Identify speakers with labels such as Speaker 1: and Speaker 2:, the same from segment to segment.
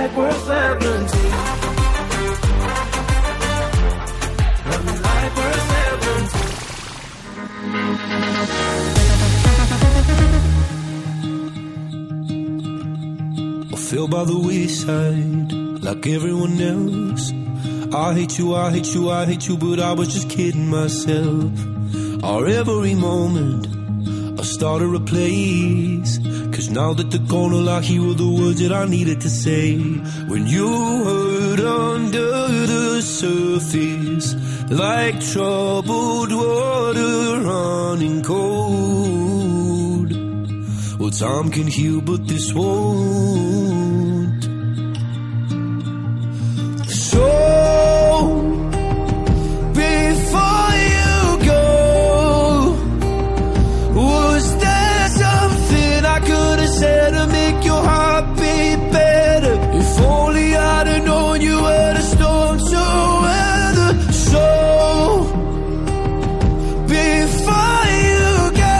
Speaker 1: life worth 17. Love me life worth 17. I fell by the wayside like everyone else. I hate you, I hate you, I hate you, but I was just kidding myself. Our every moment I started a place, 'cause now that they're gone, all I hear were the words that I needed to say. When you hurt under the surface, like troubled water running cold. Well, time can heal, but this won't. So before you go, was there something I could have said to make your heart beat better? If only I'd have known you were the storm to weather. So before you go,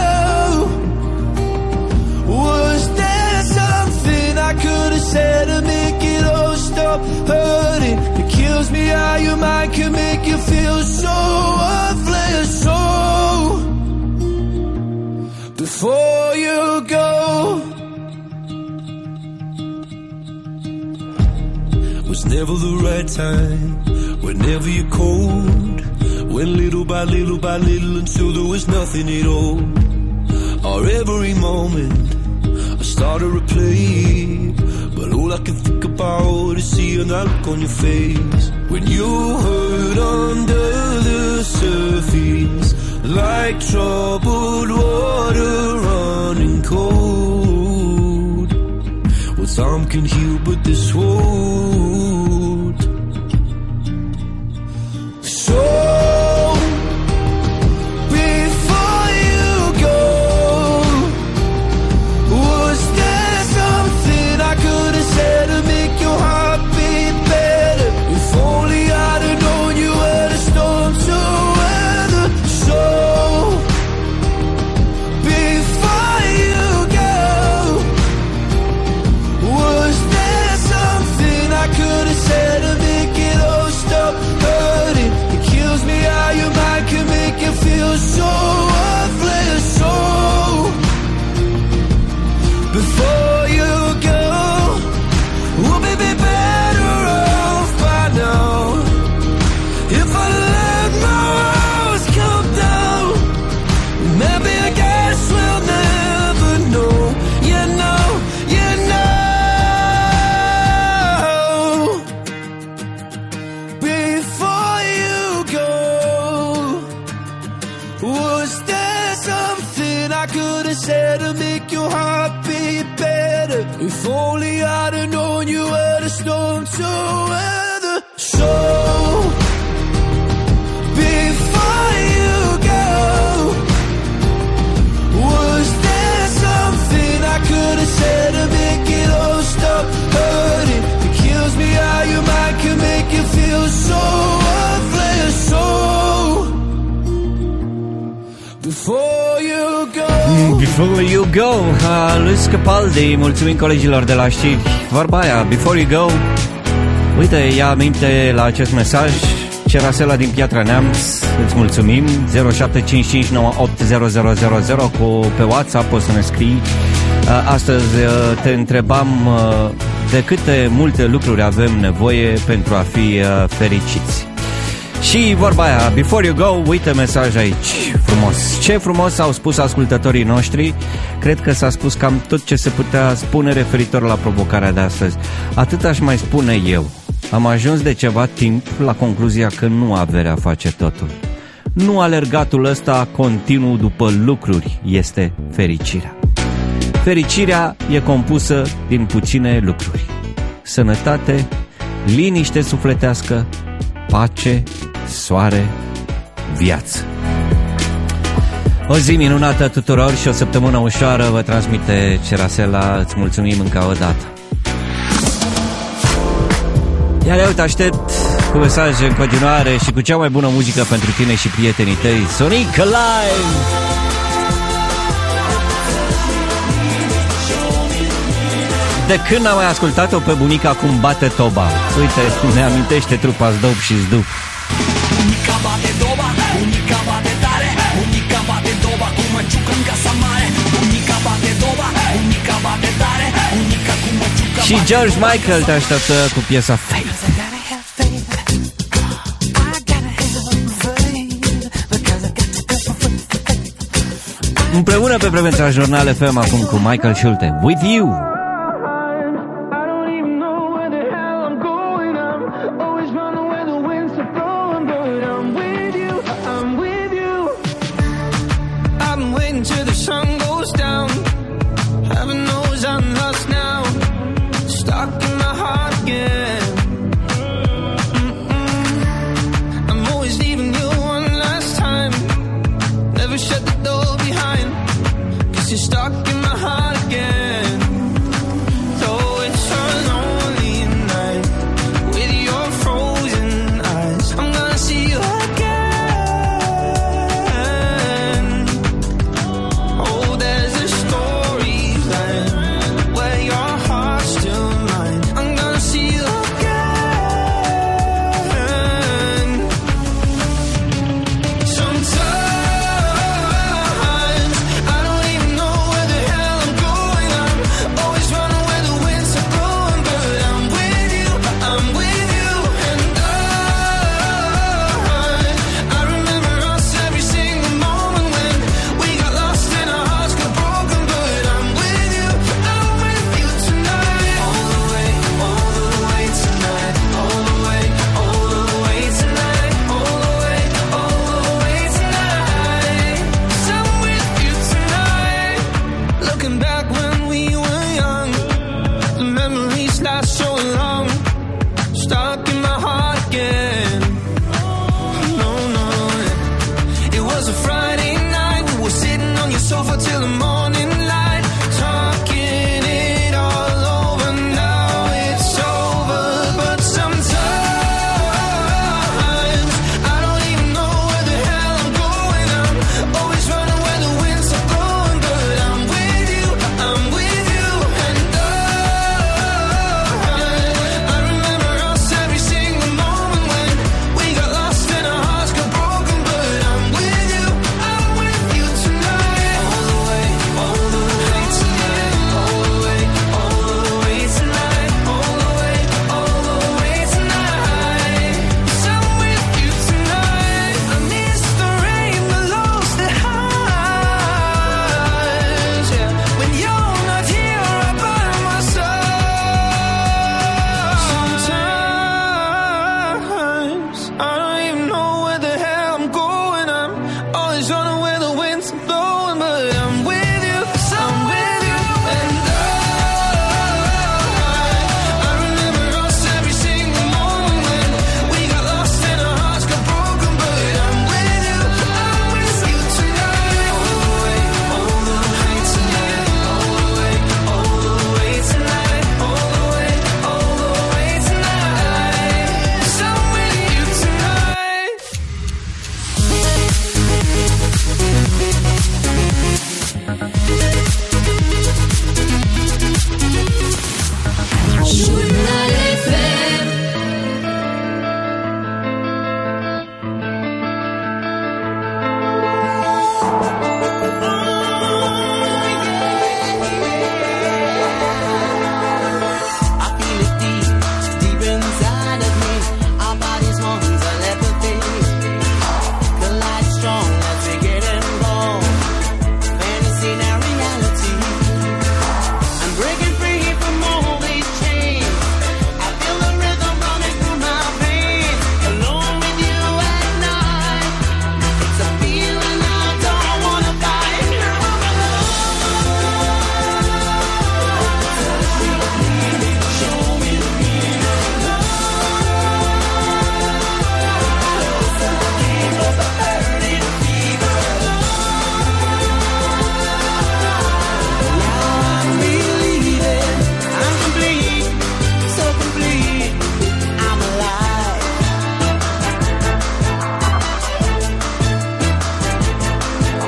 Speaker 1: was there something I could have said to make it all stop hurting? It kills me how your mind can make you feel so worthless. So before you go, was never the right time, whenever you're cold. Went little by little by little until there was nothing at all. Our every moment I started to play, but all I can think about is seeing that look on your face. When you hurt under the surface, like troubled water running cold. Well, time can heal, but this won't. So before you go, was there something I could have said to make your heart beat better? If only I'd have known you were the storm to weather. So before you go, was there something I could have said to make it all stop hurting? It kills me how your mind can make you feel so worthless. So before you go, we'll be better off by now. If I let my walls come down, maybe I guess we'll never know. You know, you know. Before you go, was there something I could have said to make your heart beat better? If only I'd have known you were the storm to weather. So before you go, was there something I could have said to make it all stop hurting? It kills me how your mind can make you feel so worthless. So before you go.
Speaker 2: Before you go, Luis Capaldi. Mulțumim colegilor de la știri. Vorba aia, before you go. Uite, ia aminte la acest mesaj. Cerasela din Piatra Neamț, îți mulțumim. 0755980000 pe WhatsApp poți să ne scrii. Astăzi te întrebam de câte multe lucruri avem nevoie pentru a fi fericiți. Și vorba aia, before you go, uite mesaj aici, frumos. Ce frumos au spus ascultătorii noștri. Cred că s-a spus cam tot ce se putea spune referitor la provocarea de astăzi. Atât aș mai spune eu. Am ajuns de ceva timp la concluzia că nu averea face totul. Nu alergatul ăsta continuu după lucruri este fericirea. Fericirea e compusă din puține lucruri. Sănătate, liniște sufletească, pace, soare, viață. O zi minunată tuturor și o săptămână ușoară vă transmite Cerasela. Îți mulțumim încă o dată. Iar eu te aștept cu mesaje în continuare și cu cea mai bună muzică pentru tine și prietenii tăi. Sonic Live! De când am mai ascultat-o pe bunica cum bate toba? Uite, ne amintește trupa Zdop și Zdup.
Speaker 3: Bunica bate toba, bunica bate tare, bunica bate toba cum măciucă în casa mare. Bunica bate toba, bunica bate tare, bunica cum măciucă.
Speaker 2: Și George Michael te așteaptă cu piesa Faith. Împreună pe Frecvența Jurnal FM acum cu Michael Schulte. With You.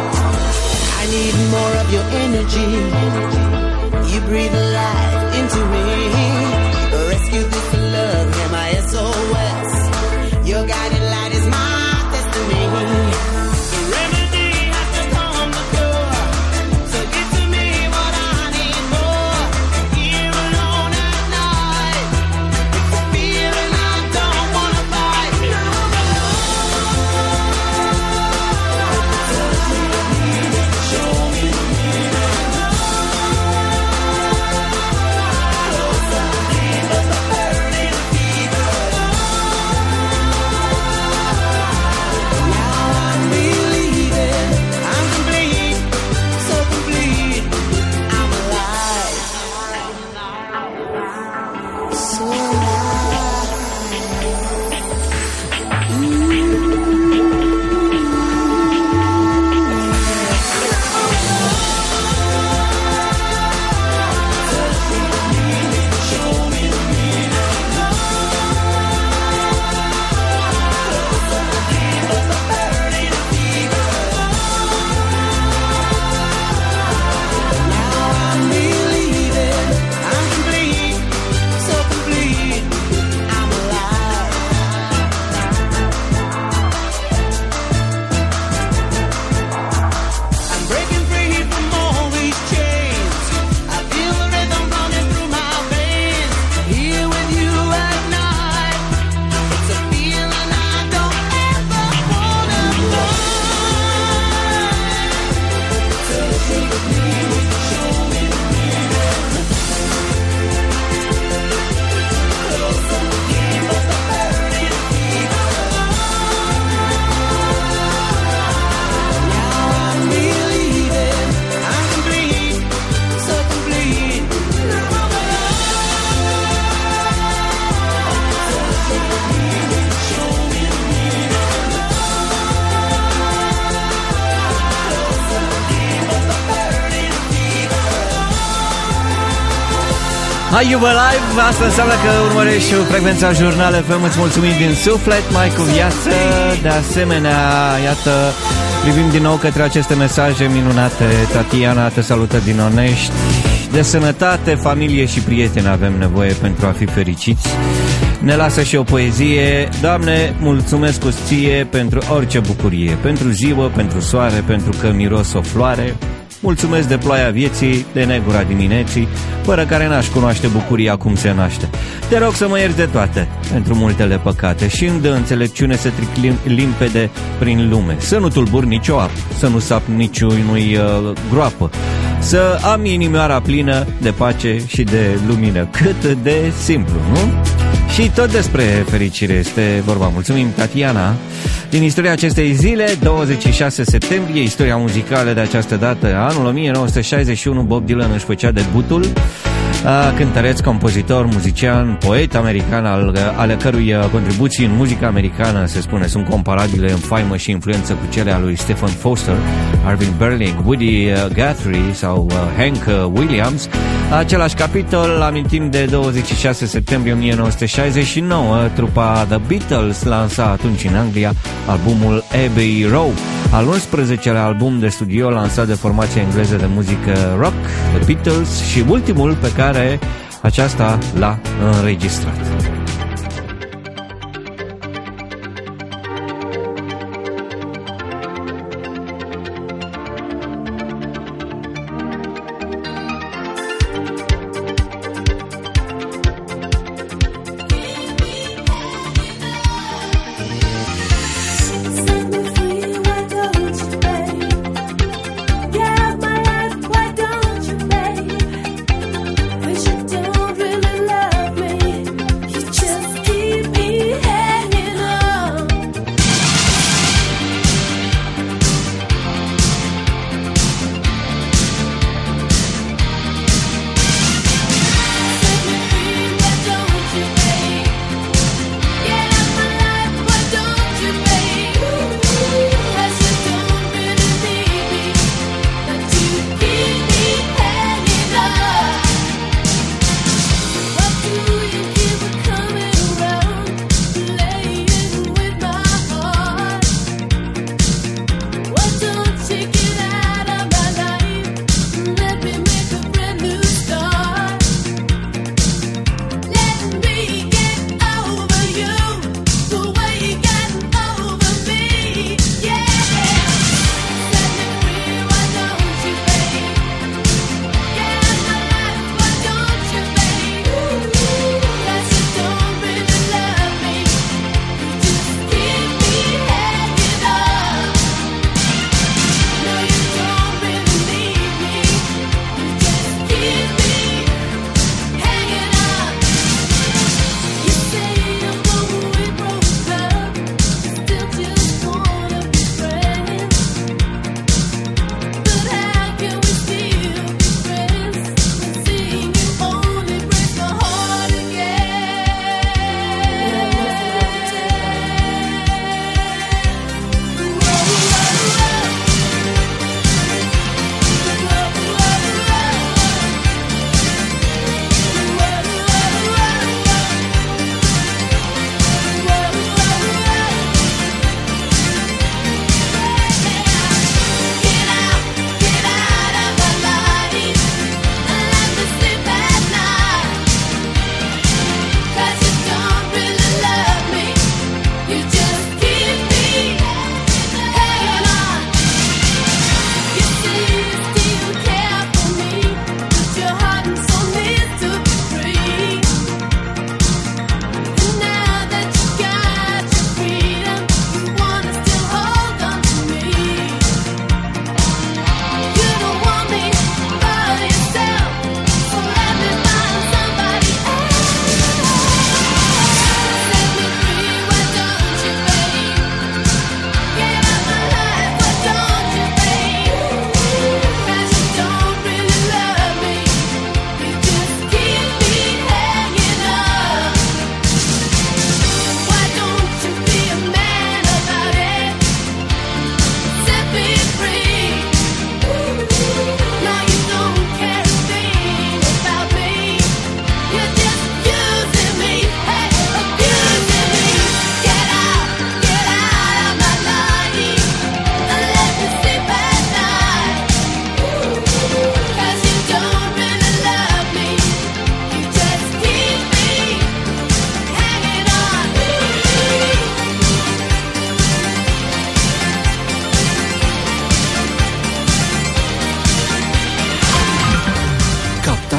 Speaker 4: energy. You breathe life into
Speaker 2: Are You Alive? Asta înseamnă că urmărești frecvența Jurnal FM. Îți mulțumim din suflet, mai cu viață. De asemenea, iată, privim din nou către aceste mesaje minunate. Tatiana te salută din Onești. De sănătate, familie și prieteni avem nevoie pentru a fi fericiți. Ne lasă și o poezie. Doamne, mulțumesc ție pentru orice bucurie, pentru ziua, pentru soare, pentru că miros o floare. Mulțumesc de ploaia vieții, de negura dimineții, fără care n-aș cunoaște bucuria cum se naște. Te rog să mă ierți de toate, pentru multele păcate, și îmi dă înțelepciune să tric limpede prin lume. Să nu tulbur nicio apă, să nu sap niciunui groapă, să am inimioara plină de pace și de lumină. Cât de simplu, nu? Și tot despre fericire este vorba. Mulțumim, Tatiana. Din istoria acestei zile, 26 septembrie, istoria muzicală de această dată, anul 1961, Bob Dylan își făcea debutul. Cântăreț, compozitor, muzician, poet american, ale cărui contribuții în muzica americană, se spune, sunt comparabile în faimă și influență cu cele a lui Stephen Foster, Irving Berlin, Woody Guthrie sau Hank Williams. Același capitol, amintim de 26 septembrie 1969, trupa The Beatles lansa atunci în Anglia albumul Abbey Road, al 11-lea album de studio lansat de formația engleză de muzică rock, The Beatles, și ultimul pe care aceasta l-a înregistrat.
Speaker 4: Don't really love me.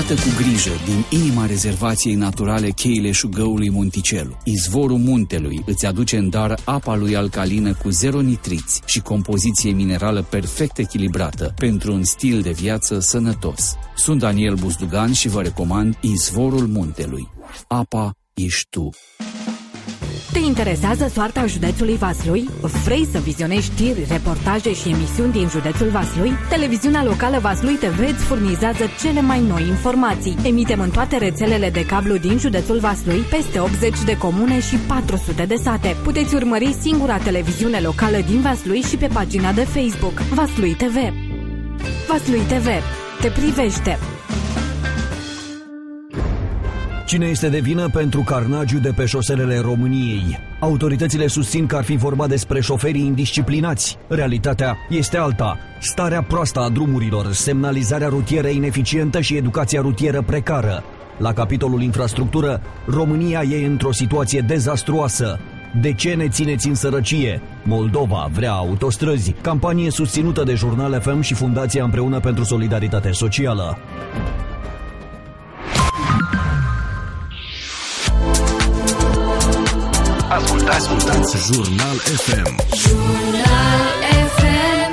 Speaker 4: Iată cu grijă din inima rezervației naturale Cheile Șugăului Monticelu. Izvorul muntelui îți aduce în dar apa lui alcalină cu 0 nitriți și compoziție minerală perfect echilibrată pentru un stil de viață sănătos. Sunt Daniel Buzdugan și vă recomand Izvorul Muntelui. Apa ești tu.
Speaker 5: Te interesează soarta județului Vaslui? Vrei să vizionezi știri, reportaje și emisiuni din județul Vaslui? Televiziunea locală Vaslui TV îți furnizează cele mai noi informații. Emitem în toate rețelele de cablu din județul Vaslui, peste 80 de comune și 400 de sate. Puteți urmări singura televiziune locală din Vaslui și pe pagina de Facebook Vaslui TV. Vaslui TV te privește.
Speaker 6: Cine este de vină pentru carnagiul de pe șoselele României? Autoritățile susțin că ar fi vorba despre șoferii indisciplinați. Realitatea este alta. Starea proastă a drumurilor, semnalizarea rutieră ineficientă și educația rutieră precară. La capitolul infrastructură, România e într-o situație dezastruoasă. De ce ne țineți în sărăcie? Moldova vrea autostrăzi. Campanie susținută de Jurnal FM și Fundația Împreună pentru Solidaritate Socială.
Speaker 7: Ascultați Jurnal FM.
Speaker 8: Jurnal FM.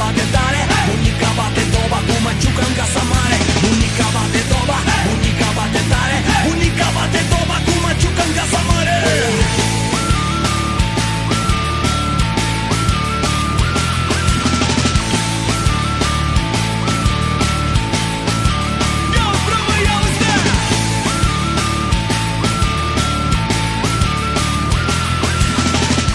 Speaker 3: Bunica bate doba, bunica bate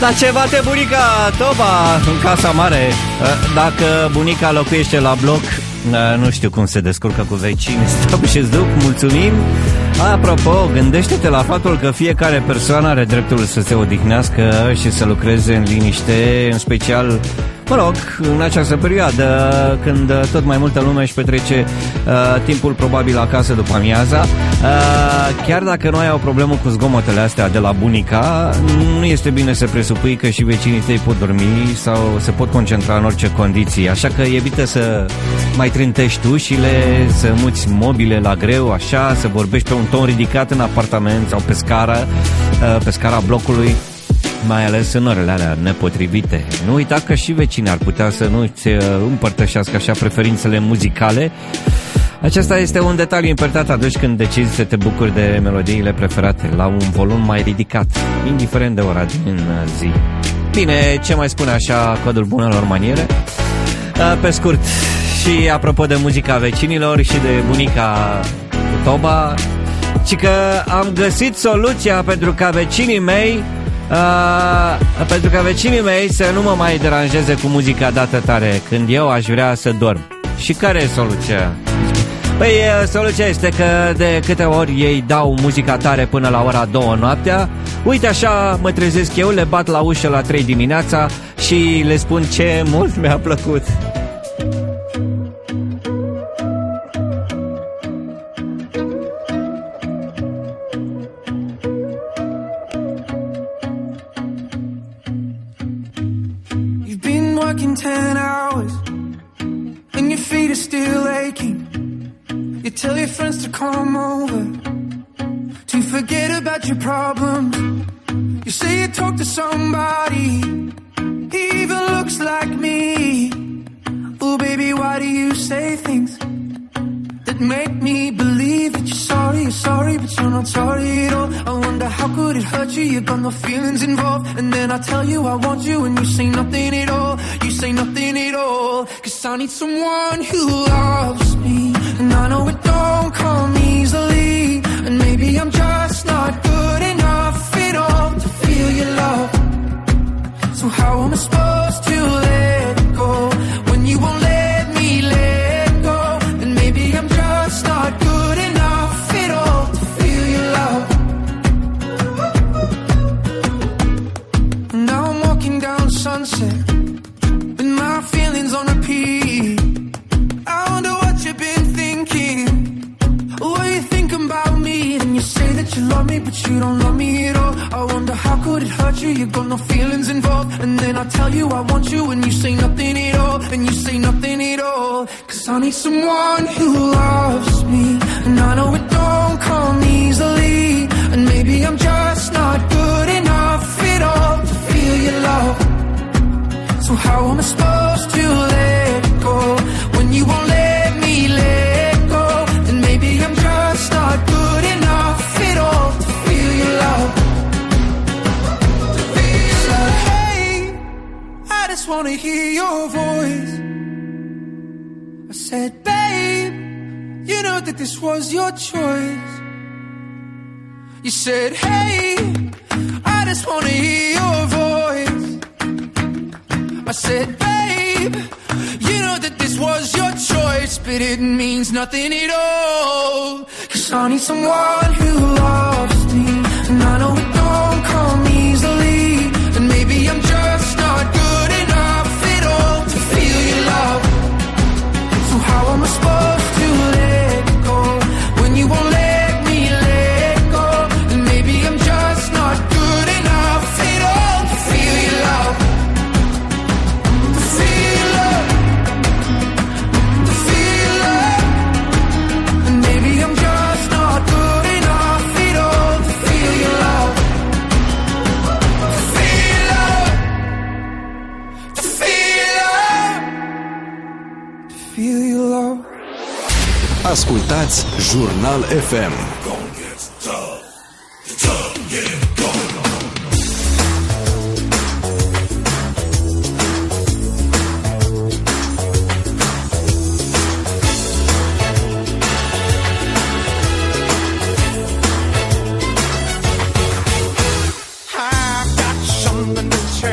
Speaker 2: Dar ce bate bunica Toba în casa mare? Dacă bunica locuiește la bloc, nu știu cum se descurcă cu vecinii. Stop și duc, mulțumim. Apropo, gândește-te la faptul că fiecare persoană are dreptul să se odihnească și să lucreze în liniște, în special, mă rog, în această perioadă când tot mai multă lume își petrece timpul probabil acasă după amiaza. Chiar dacă nu ai o problemă cu zgomotele astea de la bunica, nu este bine să presupui că și vecinii tăi pot dormi sau se pot concentra în orice condiții. Așa că evită să mai trântești ușile, să muți mobile la greu, așa, să vorbești pe un ton ridicat în apartament sau pe scara blocului, mai ales în orele alea nepotrivite. Nu uita că și vecinii ar putea să nu-ți împărtășească așa preferințele muzicale. Acesta este un detaliu important atunci când decizi să te bucuri de melodiile preferate la un volum mai ridicat, indiferent de ora din zi. Bine, ce mai spune așa codul bunelor maniere? Pe scurt, și apropo de muzica vecinilor și de bunica cu Toba, ci că am găsit soluția pentru ca vecinii mei să nu mă mai deranjeze cu muzica dată tare când eu aș vrea să dorm. Și care e soluția? Păi, soluția este că de câte ori ei dau muzica tare până la ora 2 noaptea, uite așa mă trezesc eu, le bat la ușă la 3 dimineața și le spun ce mult mi-a plăcut.
Speaker 9: You've been working 10 hours and your feet are still aching. You tell your friends to come over to forget about your problems. You say you talk to somebody, he even looks like me. Oh baby, why do you say things that make me believe that you're sorry, but you're not sorry at all? I wonder how could it hurt you, you got no feelings involved. And then I tell you I want you and you say nothing at all. You say nothing at all. Cause I need someone who loves me, and I know it don't come easily. And maybe I'm just not good enough at all to feel your love. So how am I supposed to let go when you won't let me let go? And maybe I'm just not good enough at all to feel your love. And now I'm walking down Sunset with my feelings on repeat. I wonder what you've been thinking. What you thinking about me? And you say that you love me, but you don't love me at all. I wonder how could it hurt you, you got no feelings involved. And then I tell you I want you and you say nothing at all. And you say nothing at all. Cause I need someone who loves me, and I know it don't come easily. And maybe I'm just not good enough at all to feel your love. So how am I supposed to let go when you won't let me let go? And maybe I'm just not good enough at all to feel your love. So hey, I just wanna hear your voice. I said, babe, you know that this was your choice. You said, hey, I just wanna hear your voice. I said, babe, you know that this was your choice, but it means nothing at all. Cause I need someone who loves me, and I know it don't come easily. And maybe I'm just not good enough at all to feel your love. So how am I supposed to let go when you won't let me let go? And maybe I'm just not good enough at all to feel your love.
Speaker 7: Ascultați Jurnal FM.
Speaker 9: I've got something to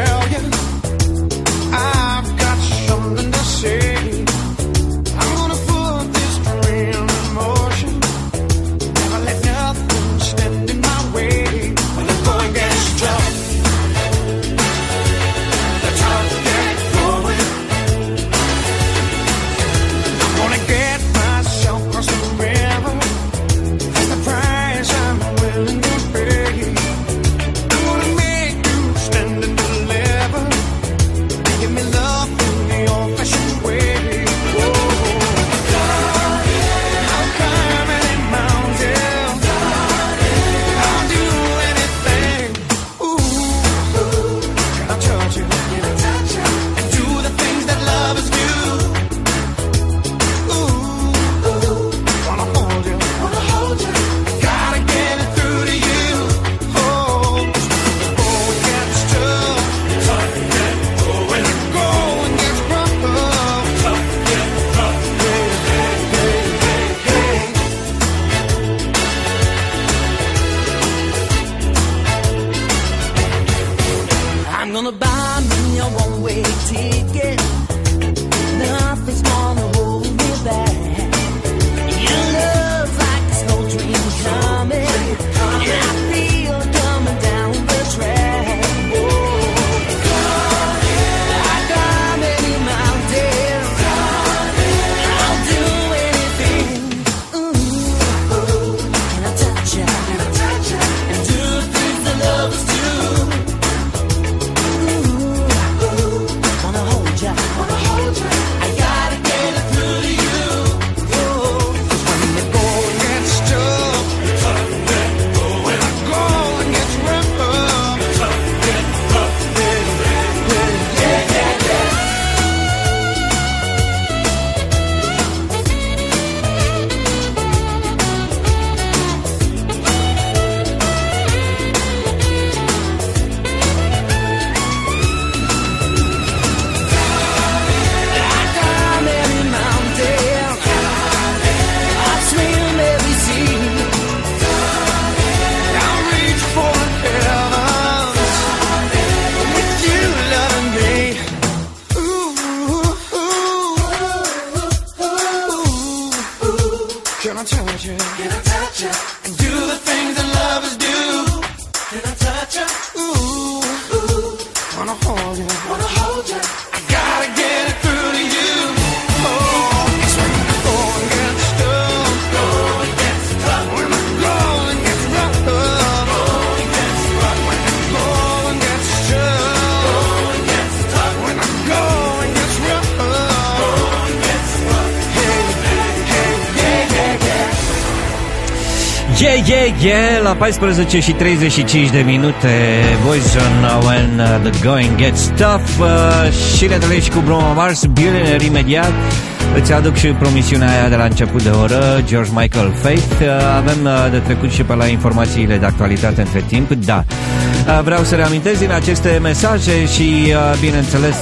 Speaker 2: La 14 și 35 de minute, Boyzone When the Going Gets Tough, și le trăiești cu Bruno Mars, Billionaire imediat. Îți aduc și promisiunea aia de la început de oră, George Michael Faith. Avem de trecut și pe la informațiile de actualitate între timp, da. Vreau să reamintesc din aceste mesaje și, bineînțeles,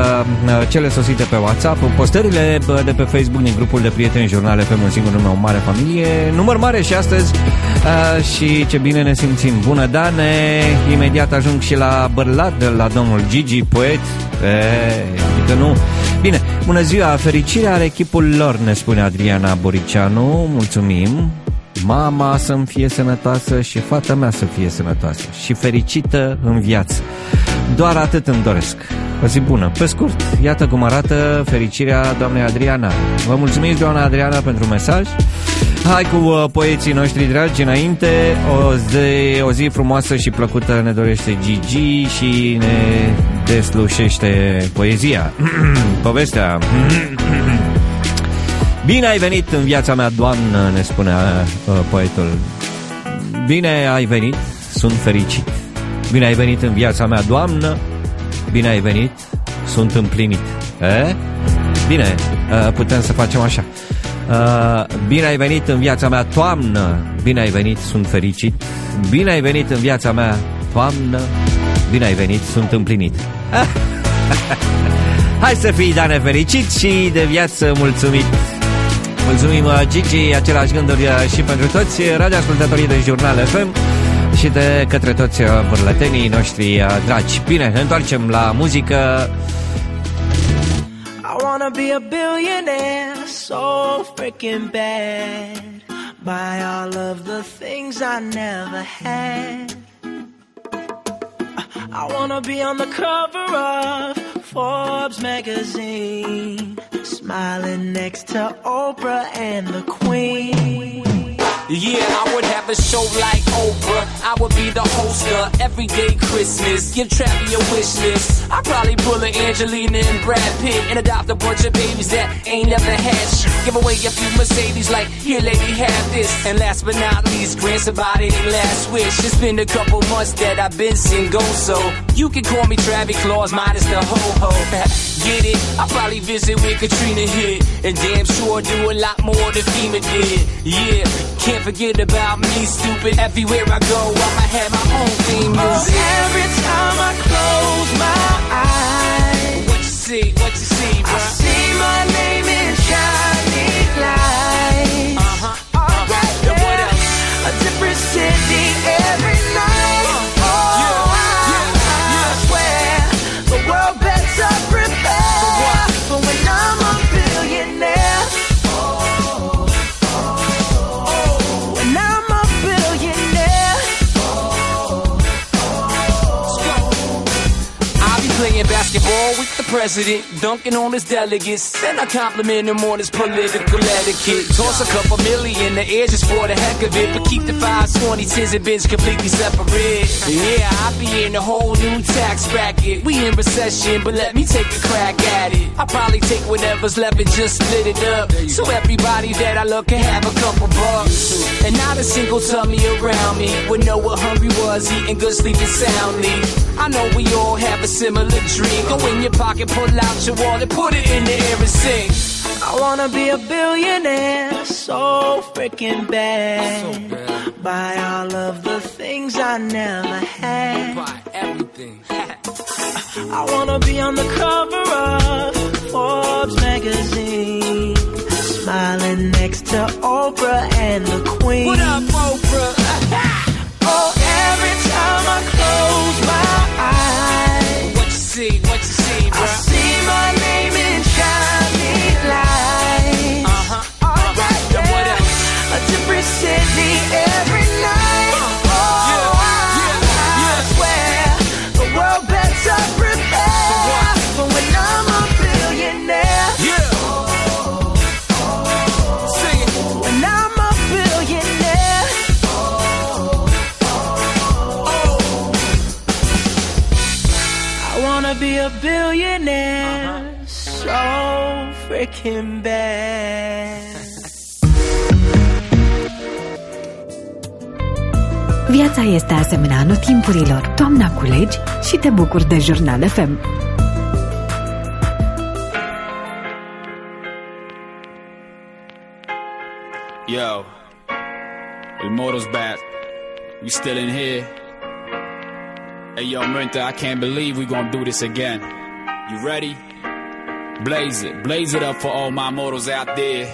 Speaker 2: cele sosite pe WhatsApp, postările de pe Facebook din grupul de prieteni Jurnal FM, un singur nume, o mare familie, număr mare și astăzi, și ce bine ne simțim. Bună, Dane! Imediat ajung și la Bărlat, la domnul Gigi, poet. Adică nu. Bine, bună ziua, fericirea are echipul lor, ne spune Adriana Boricianu, mulțumim. Mama să-mi fie sănătoasă și fata mea să fie sănătoasă și fericită în viață. Doar atât îmi doresc. O zi bună. Pe scurt, iată cum arată fericirea doamnei Adriana. Vă mulțumim, doamna Adriana, pentru mesaj. Hai cu poeții noștri dragi înainte. O zi frumoasă și plăcută ne dorește Gigi și ne deslușește poezia. Povestea. Bine ai venit în viața mea, doamnă, ne spunea poetul. Bine ai venit, sunt fericit. Bine ai venit în viața mea, doamnă. Bine ai venit, sunt împlinit. Bine, putem să facem așa. Bine ai venit în viața mea, toamnă. Bine ai venit, sunt fericit. Bine ai venit în viața mea, toamnă. Bine ai venit, sunt împlinit. Hai să fii, Dane, fericit și de viață mulțumit. Mulțumim, Gigi, același gânduri și pentru toți radioascultătorii de Jurnal FM și de către toți bărlătenii noștri dragi. Bine, ne întoarcem la muzică.
Speaker 10: I wanna be a billionaire, so freaking bad. Buy all of the things I never had. I wanna be on the cover of Forbes magazine, smiling next to Oprah and the Queen.
Speaker 3: Yeah, I would have a show like Oprah. I would be the host of Everyday Christmas. Give Travis a wish list. I'd probably pull an Angelina and Brad Pitt and adopt a bunch of babies that ain't never had shit. Give away a few Mercedes like, here lady, have this. And last but not least, grant somebody their last wish. It's been a couple months that I've been single, so you can call me Travis Claus minus the ho-ho. Get it? I'll probably visit where Katrina hit, and damn sure do a lot more than FEMA did. Yeah, can't forget about me, stupid. Everywhere I go, I'ma have my own theme music.
Speaker 10: Oh, every time I close my eyes,
Speaker 3: what you see, bro?
Speaker 10: I see my name in shining lights. Right there, what else? A different city every night. I swear the world better prepare for when I'm a billionaire. When I'm
Speaker 3: playing basketball with the president, dunking on his delegates. Then I compliment him on his political etiquette. Toss a couple million in the air just for the heck of it, but keep the 5s, 20s, 10s, and bins completely separate. Yeah, I be in a whole new tax bracket. We in recession, but let me take a crack at it. I probably take whatever's left and just split it up, so everybody that I love can have a couple bucks. And not a single tummy around me would know what hungry was, eating good, sleeping soundly. I know we all have a similar dream. Go in your pocket, pull out your wallet, put it in the air and sing.
Speaker 10: I wanna be a billionaire, so freaking bad. Buy all of the things I never had.
Speaker 3: Buy everything.
Speaker 10: I wanna be on the cover of Forbes magazine, smiling next to Oprah and the Queen.
Speaker 3: What up, Oprah?
Speaker 10: Oh, every time I close my eyes,
Speaker 3: What you see, bro?
Speaker 10: I see my name in shining lights. Oh, yeah.
Speaker 3: What else?
Speaker 10: A different city every night. I swear the world better prepare for when I'm a billionaire.
Speaker 3: Yeah. Sing it.
Speaker 10: When I'm a billionaire. I wanna be a billionaire, so freaking bad.
Speaker 5: Viața este asemenea anotimpurilor. Toamna culegi și te bucuri de Jurnal FM.
Speaker 11: Yo, Immortals back. We still in here. Hey yo, Minta, I can't believe we gonna do this again. You ready? Blaze it up for all my mortals out there.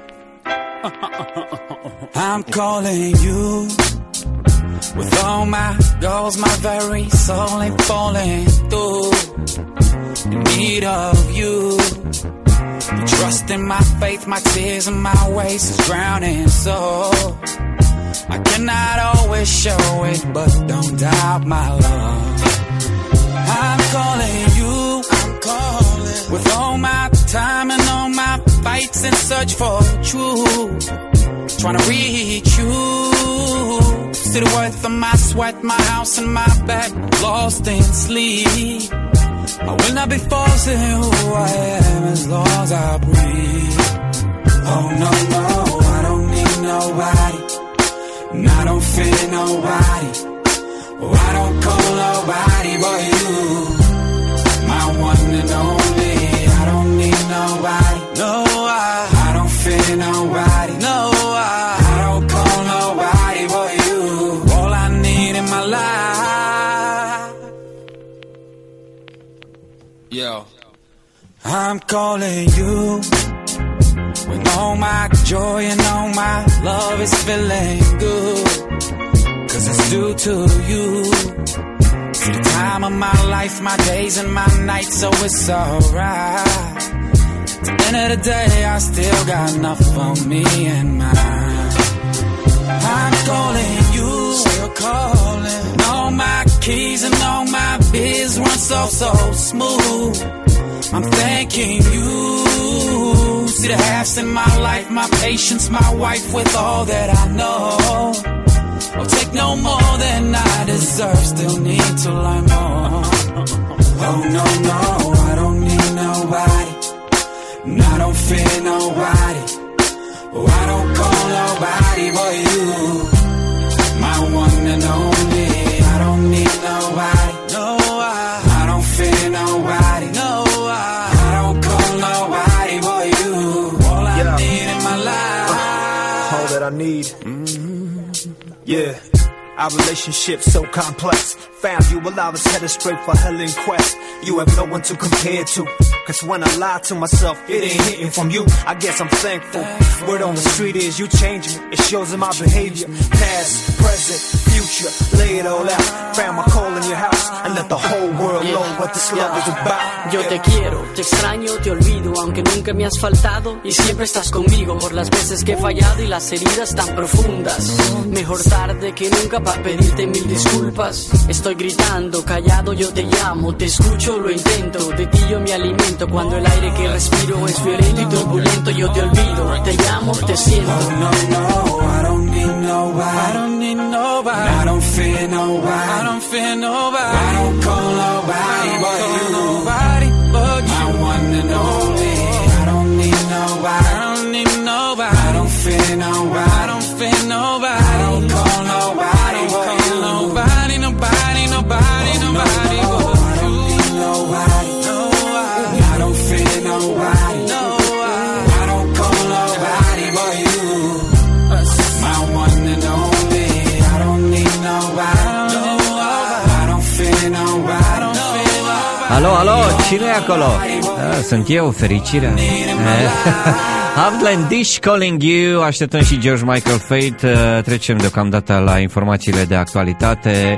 Speaker 12: I'm calling you with all my goals, my very soul ain't falling through. In need of you, the trust in my faith, my tears and my ways is drowning. So I cannot always show it, but don't doubt my love. I'm calling you, with all my time and all my fights in search for truth, trying to reach you. See the worth of my sweat, my house and my back, lost in sleep. I will not be false in who I am as long as I breathe. Oh no, no, I don't need nobody, and I don't fear nobody. Oh, I don't call nobody but you, my one and only. I don't need nobody, no, I don't fear nobody, no, I don't call nobody but you. All I need in my life.
Speaker 11: Yo,
Speaker 12: I'm calling you when all my joy and all my love is feeling good, 'cause it's due to you. See the time of my life, my days and my nights, so it's alright. At the end of the day, I still got enough for me and mine. I'm calling you, still calling. And all my keys and all my biz run so smooth. I'm thanking you. See the halves in my life, my patience, my wife with all that I know. I'll take no more than I deserve, still need to learn more. Oh no, no, I don't need nobody, and I don't fear nobody. Oh, I don't call nobody but you, my one and only. I don't need nobody, no, I don't fear nobody, no, I don't call nobody but you. All I need in my life,
Speaker 13: all that I need. Yeah, our relationship's so complex. Found you while I was headed straight for hell in quest. You have no one to compare to, 'cause when I lie to myself, it ain't hitting from you. I guess I'm thankful. Word on the street is you change me. It shows in my behavior, past, present, future. future. Lay it all out. Found my call in your house and let the whole world know what this love is about.
Speaker 14: Yo te quiero, te extraño, te olvido, aunque nunca me has faltado y siempre estás conmigo por las veces que he fallado y las heridas tan profundas. Mejor tarde que nunca para pedirte mil disculpas. Estoy gritando, callado, yo te llamo, te escucho, lo intento, de ti yo me alimento. Cuando el aire que respiro es violento y turbulento, yo te olvido, te llamo, te siento.
Speaker 12: Oh no, no, I don't need nobody. I don't need nobody. I don't fear nobody. I don't fear nobody. I don't call nobody but you. Nobody but you. My one and only. I don't need nobody. I don't need nobody. I don't fear nobody. I don't fear nobody. I don't call nobody but you. Nobody, nobody, nobody, nobody but you. I don't need nobody. No, I don't fear nobody. No, I don't call nobody but you. My one and only. I don't need nobody. No, I don't fear nobody.
Speaker 2: Alo, alo, cine e acolo? Sunt eu, fericirea. Outlandish Calling You. Așteptăm și George Michael Fate. Trecem deocamdată la informațiile de actualitate.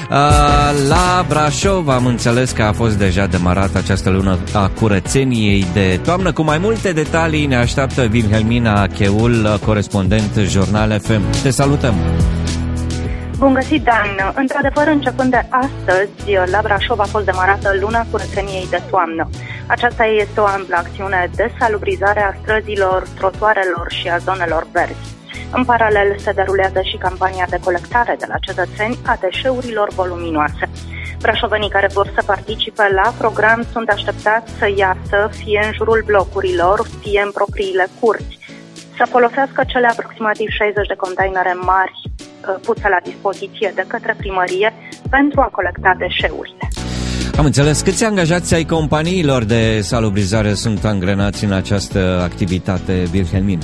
Speaker 2: La Brașov am înțeles că a fost deja demarată această lună a curățeniei de toamnă. Cu mai multe detalii ne așteaptă Wilhelmina Cheul, corespondent Jurnal FM. Te salutăm!
Speaker 15: Bun găsit, Dan! Într-adevăr, începând de astăzi, la Brașov a fost demarată luna curățeniei de toamnă. Aceasta este o amplă acțiune de salubrizare a străzilor, trotuarelor și a zonelor verzi. În paralel, se derulează și campania de colectare de la cetățeni a deșeurilor voluminoase. Brașovenii care vor să participe la program sunt așteptați să iasă fie în jurul blocurilor, fie în propriile curți, să folosească cele aproximativ 60 de containere mari puse la dispoziție de către primărie pentru a colecta deșeurile.
Speaker 2: Am înțeles. Câți angajați ai companiilor de salubrizare sunt angrenați în această activitate, Wilhelmina?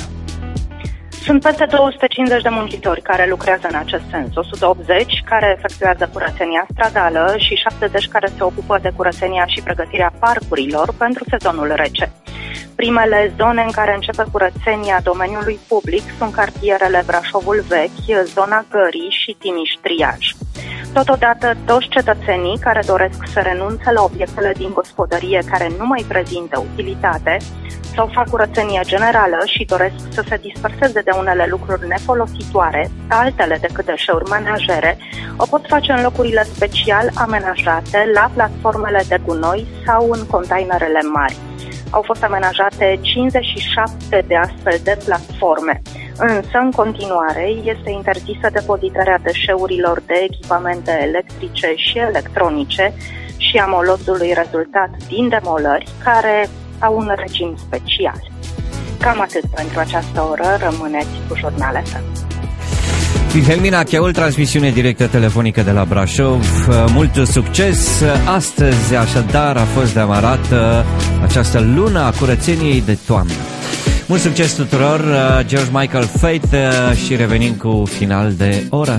Speaker 15: Sunt peste 250 de muncitori care lucrează în acest sens, 180 care efectuează curățenia stradală și 70 care se ocupă de curățenia și pregătirea parcurilor pentru sezonul rece. Primele zone în care începe curățenia domeniului public sunt cartierele Brașovul Vechi, zona Gării și Timiș-Triaj. Totodată, toți cetățenii care doresc să renunțe la obiectele din gospodărie care nu mai prezintă utilitate sau fac curățenie generală și doresc să se disperseze de unele lucruri nefolositoare, altele decât deșeuri menajere, o pot face în locurile special amenajate la platformele de gunoi sau în containerele mari. Au fost amenajate 57 de astfel de platforme, însă în continuare este interzisă depozitarea deșeurilor de echipamente electrice și electronice și a molozului rezultat din demolări, care au un regim special. Cam atât pentru această oră, rămâneți cu Jurnal FM.
Speaker 2: Wilhelmina Cheul, transmisiune directă telefonică de la Brașov. Mult succes! Astăzi, așadar, a fost demarată această lună a curățeniei de toamnă. Mult succes tuturor! George Michael Fate și revenim cu final de oră.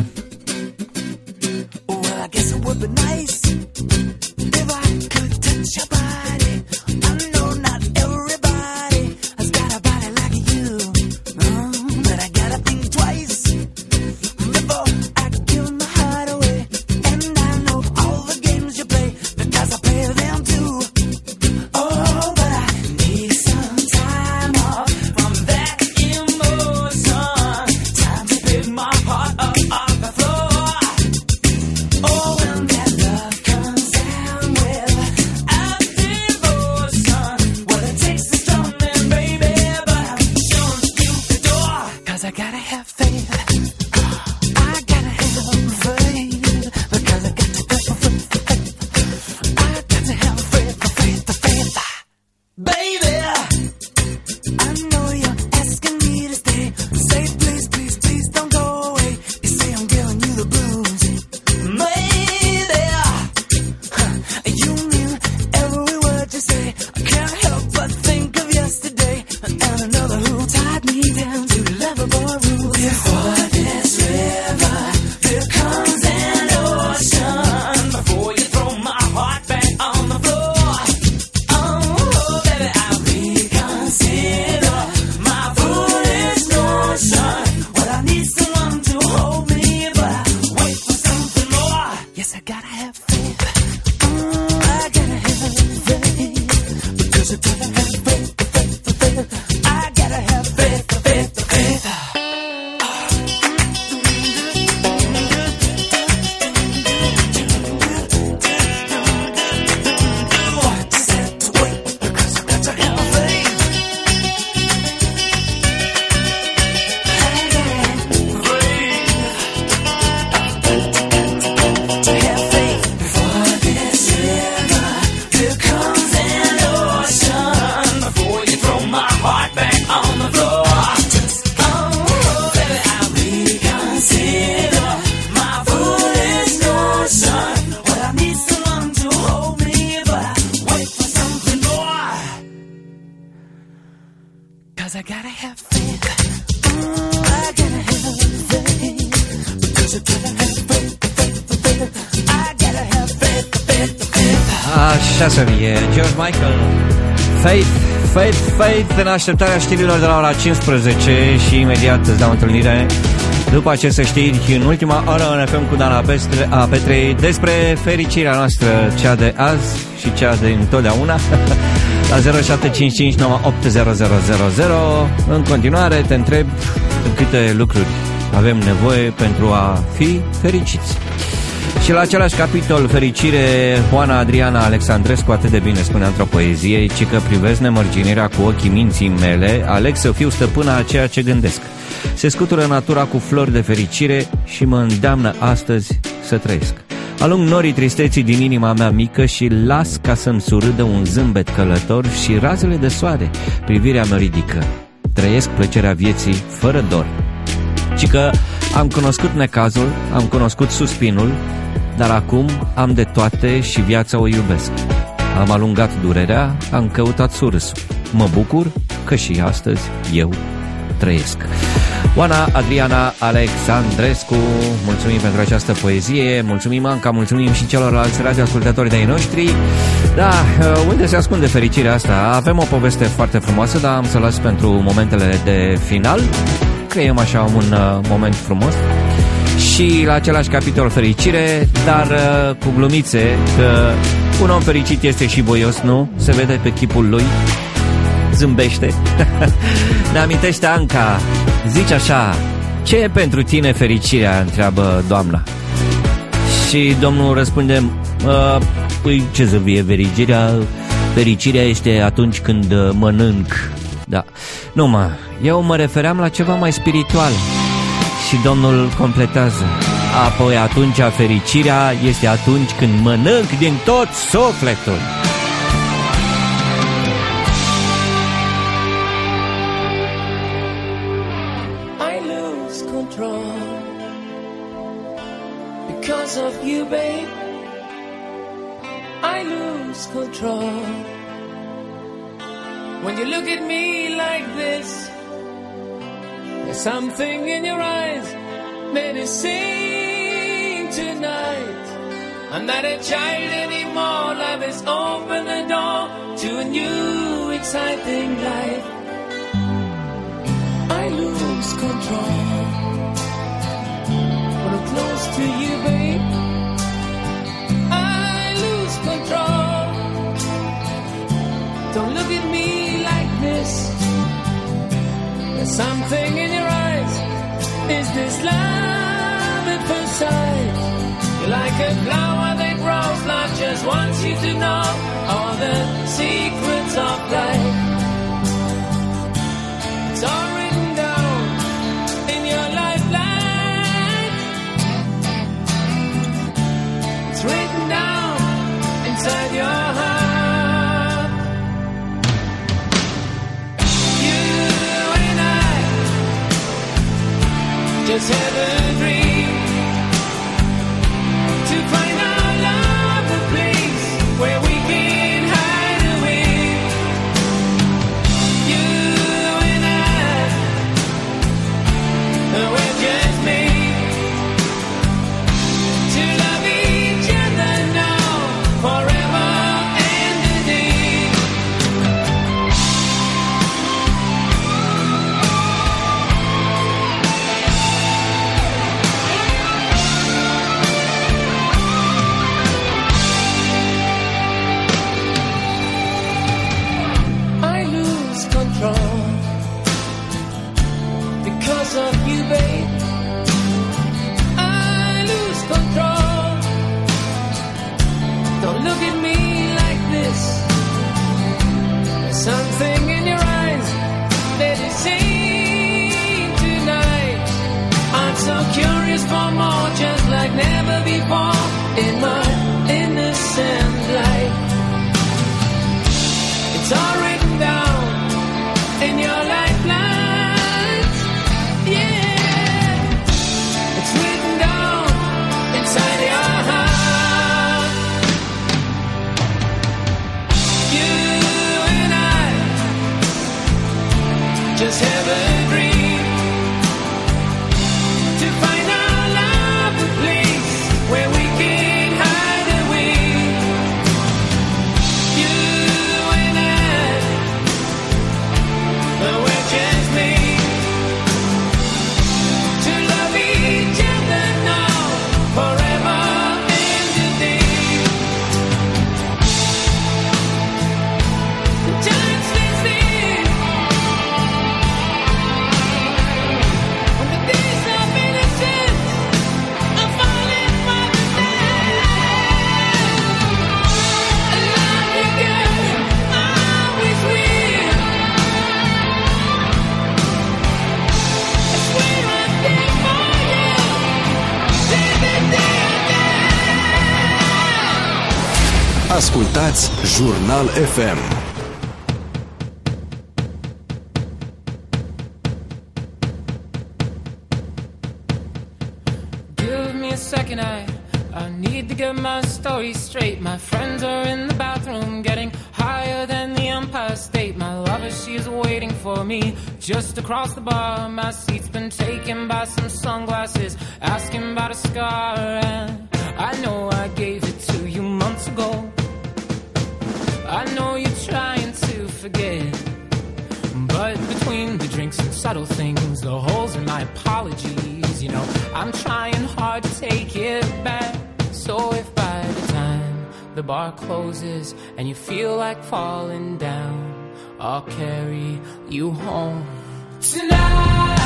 Speaker 10: 'cause I gotta have faith. I gotta have faith, because I gotta have faith. I gotta have faith.
Speaker 2: Așa să fie, George Michael. Faith în așteptarea știrilor de la ora 15 și imediat îți dau întâlnire după aceste știri în ultima oră în FM cu Dana Petrei despre fericirea noastră, cea de azi și cea de întotdeauna. La 0755 980000. În continuare te întreb câte lucruri avem nevoie pentru a fi fericiți. Și la același capitol, fericire, Oana Adriana Alexandrescu atât de bine spunea într-o poezie, ci că privesc nemărginirea cu ochii minții mele, aleg să fiu stăpâna a ceea ce gândesc. Se scutură natura cu flori de fericire și mă îndeamnă astăzi să trăiesc. Alung norii tristeții din inima mea mică și las ca să-mi surâdă un zâmbet călător și razele de soare, privirea mea ridică. Trăiesc plăcerea vieții fără dor. Ci că am cunoscut necazul, am cunoscut suspinul, dar acum am de toate și viața o iubesc. Am alungat durerea, am căutat surâsul. Mă bucur că și astăzi eu trăiesc. Oana Adriana Alexandrescu, mulțumim pentru această poezie, mulțumim Anca, mulțumim și celorlalți radioascultători de-ai noștri. Da, unde se ascunde fericirea asta? Avem o poveste foarte frumoasă, dar am să las pentru momentele de final. Creăm așa un moment frumos. Și la același capitol fericire, dar cu glumițe, că un om fericit este și voios, nu? Se vede pe chipul lui, zâmbește. Ne amintește Anca, zice așa: ce e pentru tine fericirea? Întreabă doamna. Și domnul răspunde: păi ce să fie fericirea? Fericirea este atunci când mănânc. Da, nu eu mă refeream la ceva mai spiritual. Și domnul completează: apoi atunci fericirea este atunci când mănânc din tot sufletul.
Speaker 10: I lose control because of you, babe. I lose control when you look at me like this. There's something in your eyes made us sing tonight. I'm not a child anymore. Love has opened the door to a new exciting life. I lose control when I'm close to you, babe. I lose control. Don't look at me like this. There's something in your eyes. Is this love at first sight? You're like a flower that grows. Love just wants you to know all the secrets of life. It's all written down in your lifeline. It's written down inside your heart. Just heaven
Speaker 7: Ascultați Jurnal FM.
Speaker 10: Give me a second, I need to get my story straight. My friends are in the bathroom getting higher than the Empire State. My lover, she's waiting for me just across the bar. My seat's been taken by some sunglasses asking about a scar. And I know I gave it to you months ago. I know you're trying to forget, but between the drinks and subtle things, the holes in my apologies, you know, I'm trying hard to take it back. So if by the time the bar closes and you feel like falling down, I'll carry you home tonight.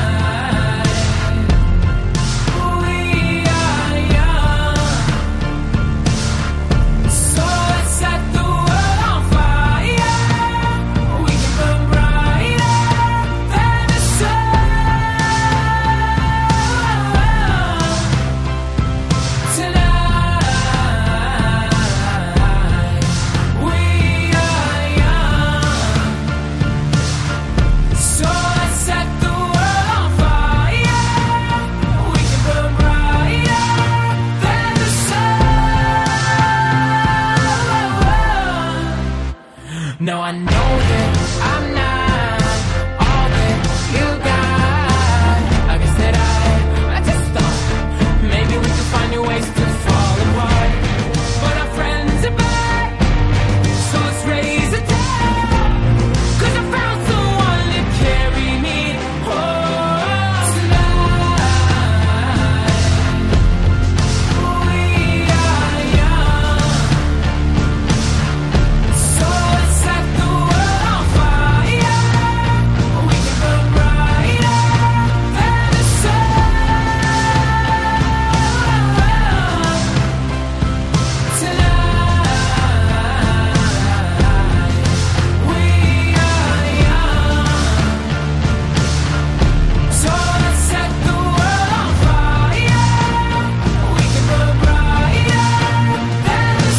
Speaker 10: Now I know that I'm not all that you got. I guess that I just thought maybe we could find new ways to fall apart. But our friends are back, so let's raise a toast. 'Cause I found someone to carry me home tonight. We are young, so let's set the world on fire. We can burn brighter than the sun tonight. We are young, so let's set the world on fire. We can burn brighter than the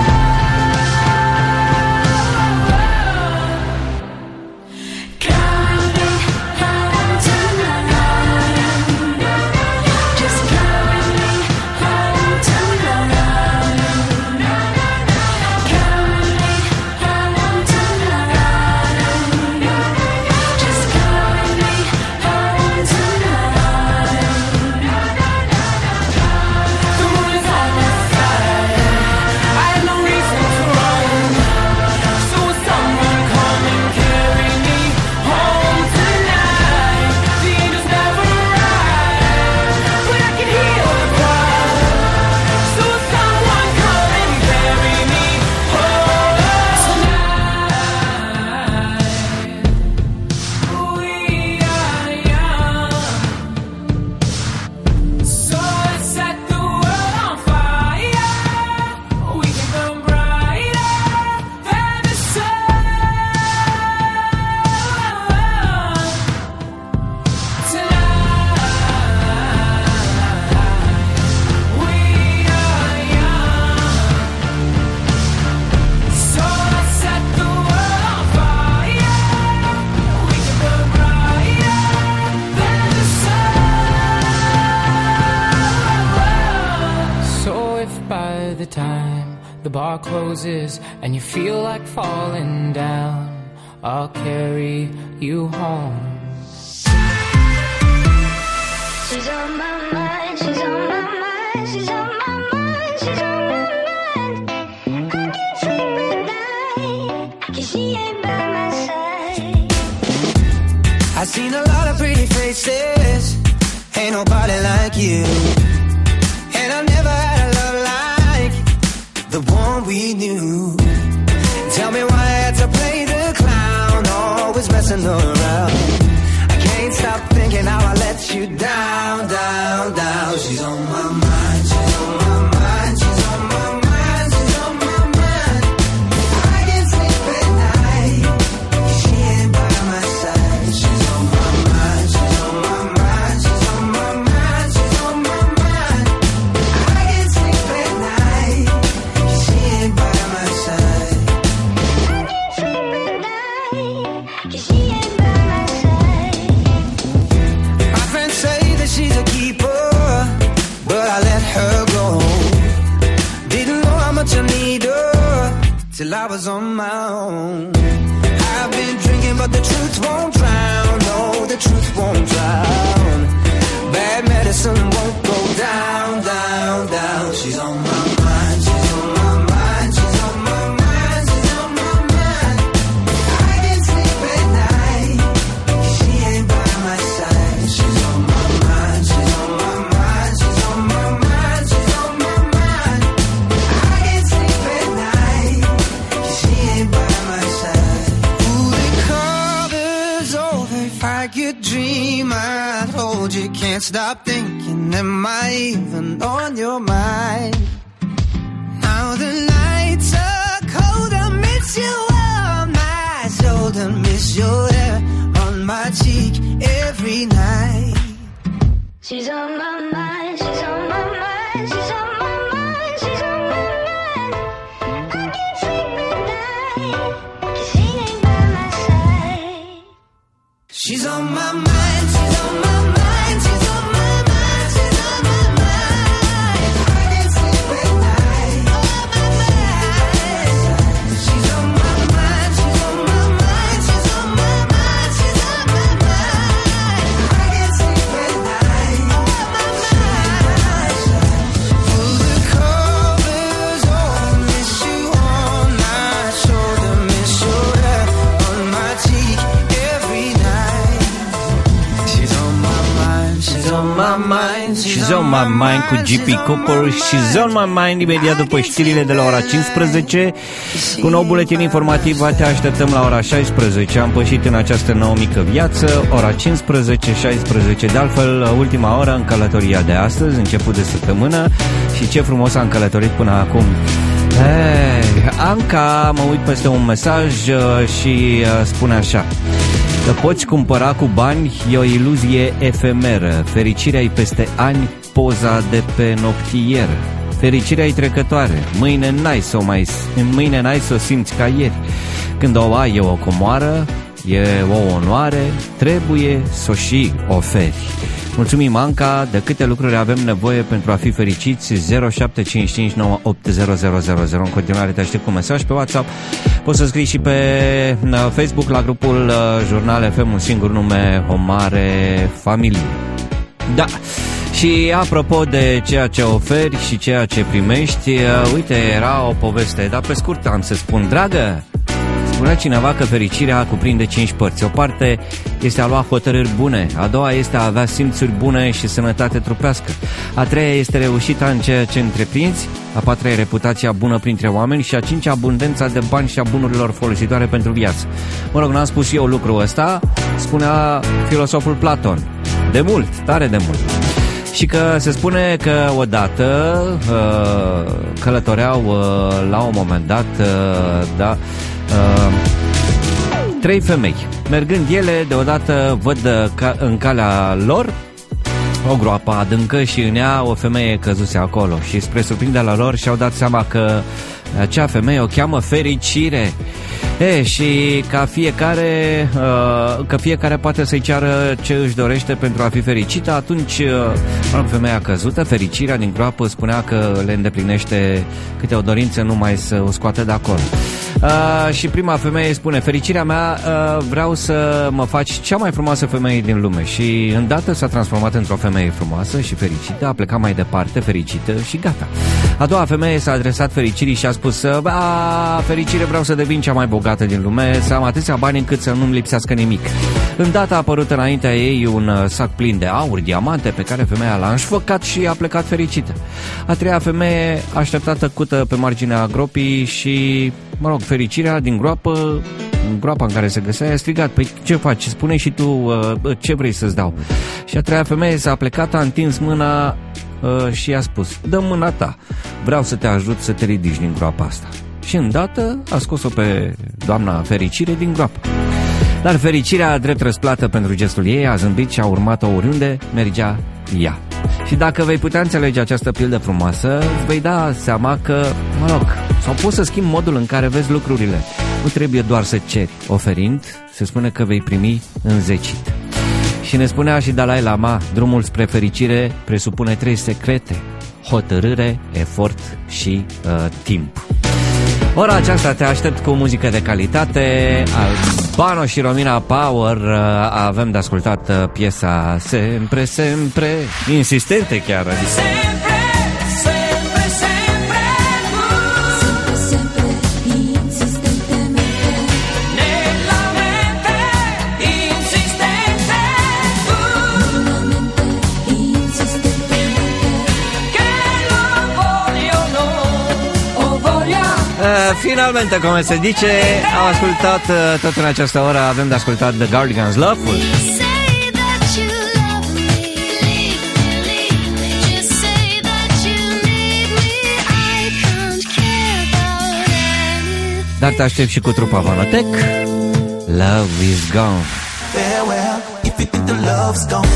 Speaker 10: the bar closes and you feel like falling down, I'll carry you home.
Speaker 8: She's on my mind, she's on my mind, she's on my mind, she's on my mind. I can't sleep at night, 'cause she ain't by my side.
Speaker 16: I've seen a lot of pretty faces, ain't nobody like you. And I've never had a love like the one we knew. Tell me why I had to play the clown, always messing around. I can't stop thinking how I let you down, down, down. She's on my mind, she's on my mind, she's on my mind, she's on my mind. I can't sleep at night, she ain't by my side. She's on my mind, she's on my mind, she's on my mind, she's on my mind. I can't sleep at night, she ain't by my till I was on my own. I've been drinking but the truth won't drown. No, the truth won't drown. Bad medicine won't go down, down, down. She's on my mind, she's on my mind, she's on my mind, she's on my mind. I can't sleep at night, she ain't by my side. She's on my mind, she's on my mind, she's on my mind, she's on my mind. I can't sleep at night, she ain't by my side. Ooh, the cover's over if I could dream. I told you can't stop thinking. Am I even on your mind? Now the nights are cold, I miss you on my shoulder, miss your hair on my cheek every night.
Speaker 8: She's on my mind, she's on my mind, she's on my mind, she's on my mind. I can't sleep at night, 'cause she ain't by my side.
Speaker 16: She's on my mind, she's on my mind, she's on my mind, she's on my mind. I can't sleep at night, on my mind. She's on my mind, she's on my mind, she's on my mind, she's on my mind. I can't sleep at night, on my mind. Pull the covers over, miss you on my shoulder, miss your hair on my cheek every night. She's on my mind, she's on my mind,
Speaker 2: She's on my mind cu GP Cooper. She's on my mind. Imediat după știrile de la ora 15 cu un nou buletin informativ. Te așteptăm la ora 16. Am pășit în această nouă mică viață. Ora 15-16. De altfel, ultima oră în călătoria de astăzi, început de săptămână. Și ce frumos am călătorit până acum. Hey, Anca, mă uit peste un mesaj și spune așa: că poți cumpăra cu bani e o iluzie efemeră. Fericirea-i peste ani, poza de pe noptier. Fericirea-i trecătoare. Mâine n-ai să o simți ca ieri. Când o ai e o comoară, e o onoare, trebuie să o și oferi. Mulțumim, Anca. De câte lucruri avem nevoie pentru a fi fericiți? 0755980000. În continuare te aștept cu mesaj pe WhatsApp. Poți să scrii și pe Facebook la grupul Jurnal FM, un singur nume, o mare familie. Da. Și apropo de ceea ce oferi și ceea ce primești, uite, era o poveste, dar pe scurt am să spun, dragă. Spunea cineva că fericirea cuprinde 5 părți. O parte este a lua hotărâri bune, a doua este a avea simțuri bune și sănătate trupească, a treia este reușita în ceea ce întreprinzi, a patra e reputația bună printre oameni și a cincea abundența de bani și a bunurilor folositoare pentru viață. Mă rog, n-am spus și eu lucrul ăsta, spunea filosoful Platon. De mult, tare de mult. Și că se spune că odată călătoreau la un moment dat, da, 3 femei. Mergând ele, deodată văd în calea lor o groapă adâncă și în ea o femeie căzuse acolo. Și spre surprinderea lor și-au dat seama că acea femeie o cheamă fericire. Și că fiecare poate să-i ceară ce își dorește pentru a fi fericită. Atunci femeia căzută, fericirea din groapă, spunea că le îndeplinește câte o dorință numai să o scoată de acolo. Și prima femeie spune: fericirea mea, vreau să mă faci cea mai frumoasă femeie din lume. Și îndată s-a transformat într-o femeie frumoasă și fericită, a plecat mai departe fericită și gata. A doua femeie s-a adresat fericirii și a spus: fericire, vreau să devin cea mai bogată din lume, să am atâția bani încât să nu-mi lipsească nimic. Îndată a apărut înaintea ei un sac plin de aur, diamante, pe care femeia l-a înșfăcat și a plecat fericită. A treia femeie a așteptat tăcută pe marginea gropii și, mă rog, fericirea din groapă, în groapa în care se găsea, a strigat: păi ce faci? Spune și tu ce vrei să-ți dau. Și a treia femeie s-a plecat, a întins mâna și i-a spus: dă mâna ta, vreau să te ajut să te ridici din groapa asta. Și îndată a scos-o pe doamna fericire din groapă. Dar fericirea, drept răsplată pentru gestul ei, a zâmbit și a urmat-o oriunde mergea ea. Și dacă vei putea înțelege această pildă frumoasă, îți vei da seama că, mă rog, sau poți să schimbi modul în care vezi lucrurile. Nu trebuie doar să ceri. Oferind, se spune că vei primi înzecit. Și ne spunea și Dalai Lama: drumul spre fericire presupune 3 secrete: hotărâre, efort și timp. Ora aceasta te aștept cu muzică de calitate. Albano și Romina Power. Avem de ascultat piesa Sempre, Sempre, insistente chiar. Finalmente, cum se zice, am ascultat tot în această oră, avem de ascultat The Cardigans, Loveful. Dar te aștept și cu trupa Vanotec. Love is gone.
Speaker 17: Farewell, if you think the love's gone.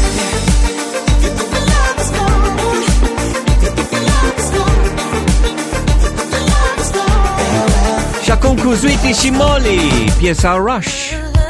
Speaker 2: Și acum cu Sweetie și Molly, piesa Rush.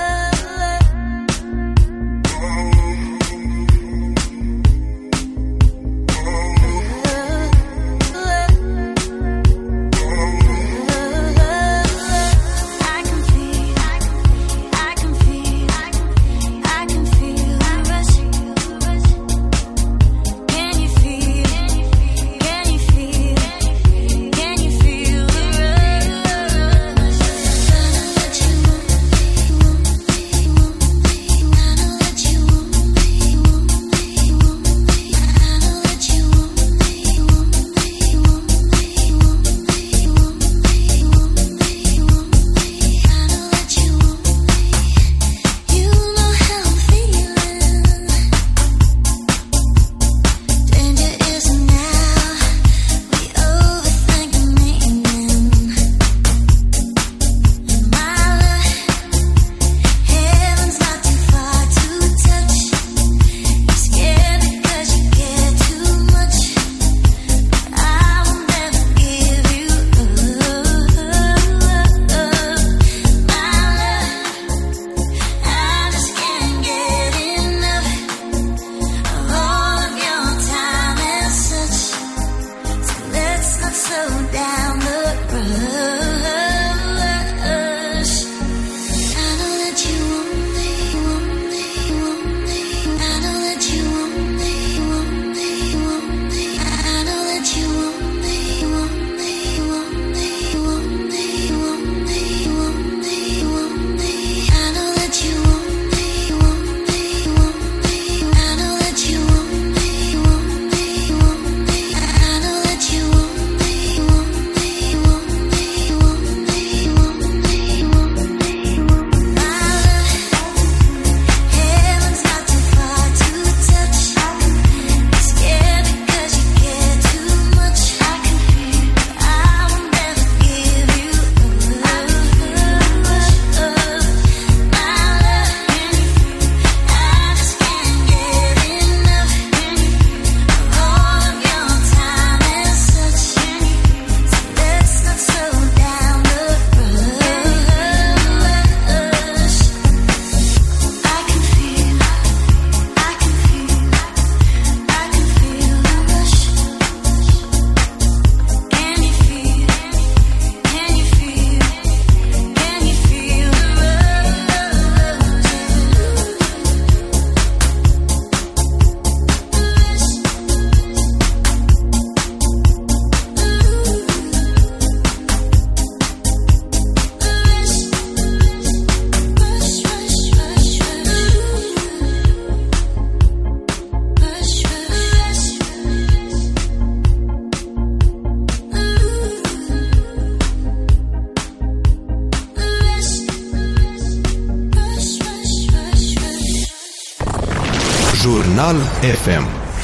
Speaker 7: Jurnal FM.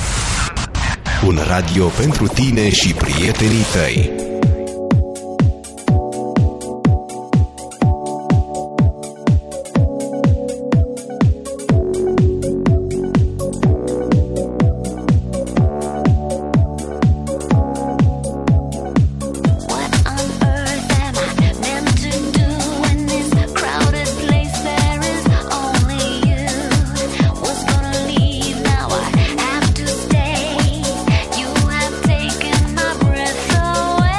Speaker 7: Un radio pentru tine și prietenii tăi.
Speaker 8: Away.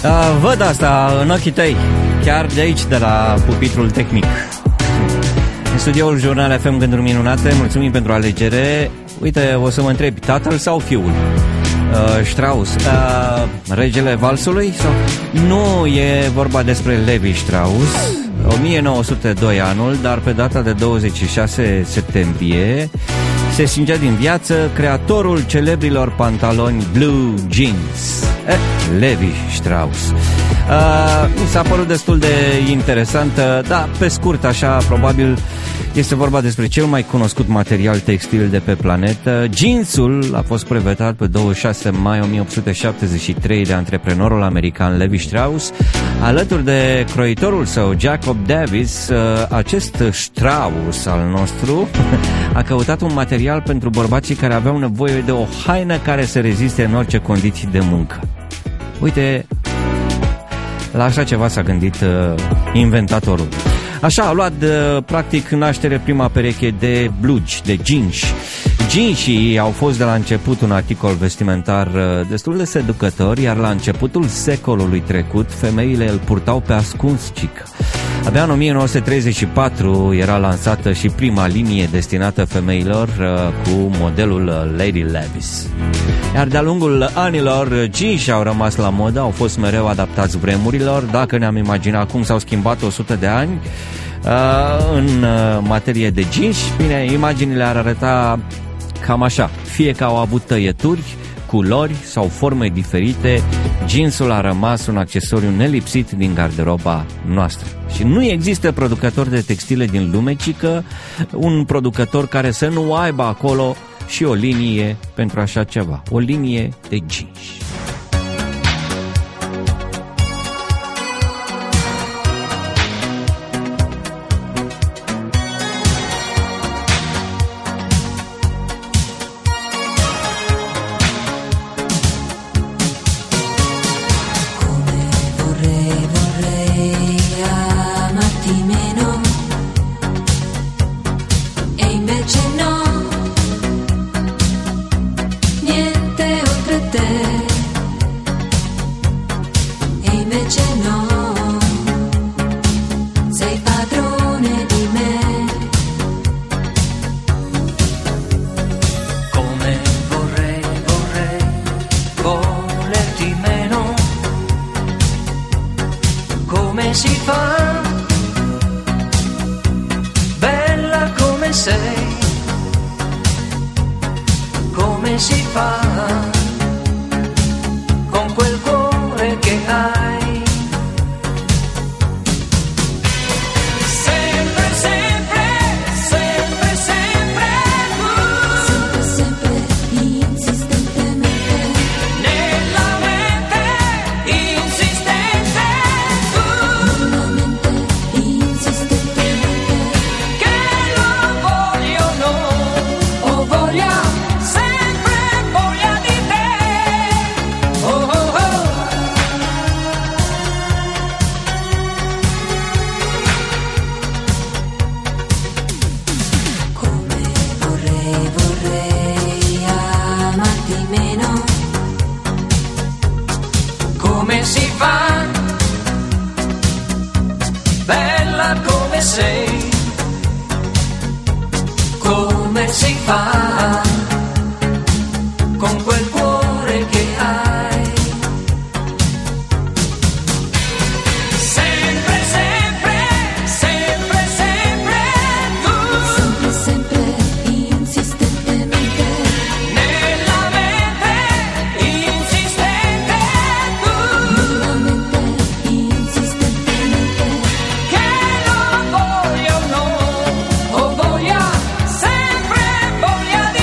Speaker 2: Văd asta în ochii tăi, chiar de aici, de la pupitrul tehnic. În studioul Jurnal FM, gânduri minunate. Mulțumim pentru alegere. Uite, o să mă întrebi, tatăl sau fiul? Strauss, regele valsului? Sau? Nu, e vorba despre Levi Strauss. 1902 anul, dar pe data de 26 septembrie se stingea din viață creatorul celebrilor pantaloni blue jeans, Levi Strauss. Mi s-a părut destul de interesantă, dar pe scurt așa, probabil este vorba despre cel mai cunoscut material textil de pe planetă. Jeansul a fost brevetat pe 26 mai 1873 de antreprenorul american Levi Strauss. Alături de croitorul său Jacob Davis, acest Strauss al nostru a căutat un material pentru bărbații care aveau nevoie de o haină care să reziste în orice condiții de muncă. Uite, la așa ceva s-a gândit inventatorul. Așa a luat practic în naștere prima pereche de blugi, de jeans. Jeansii au fost de la început un articol vestimentar destul de seducător, iar la începutul secolului trecut femeile îl purtau pe ascuns-cic. Abia în 1934 era lansată și prima linie destinată femeilor cu modelul Lady Levis. Iar de-a lungul anilor, jeansii au rămas la modă, au fost mereu adaptați vremurilor. Dacă ne-am imaginat cum s-au schimbat 100 de ani în materie de jeans, bine, imaginile ar arăta cam așa. Fie că au avut tăieturi, culori sau forme diferite, jeansul a rămas un accesoriu nelipsit din garderoba noastră. Și nu există producător de textile din lume, ci că un producător care să nu aibă acolo și o linie pentru așa ceva, o linie de jeans.
Speaker 10: Voglio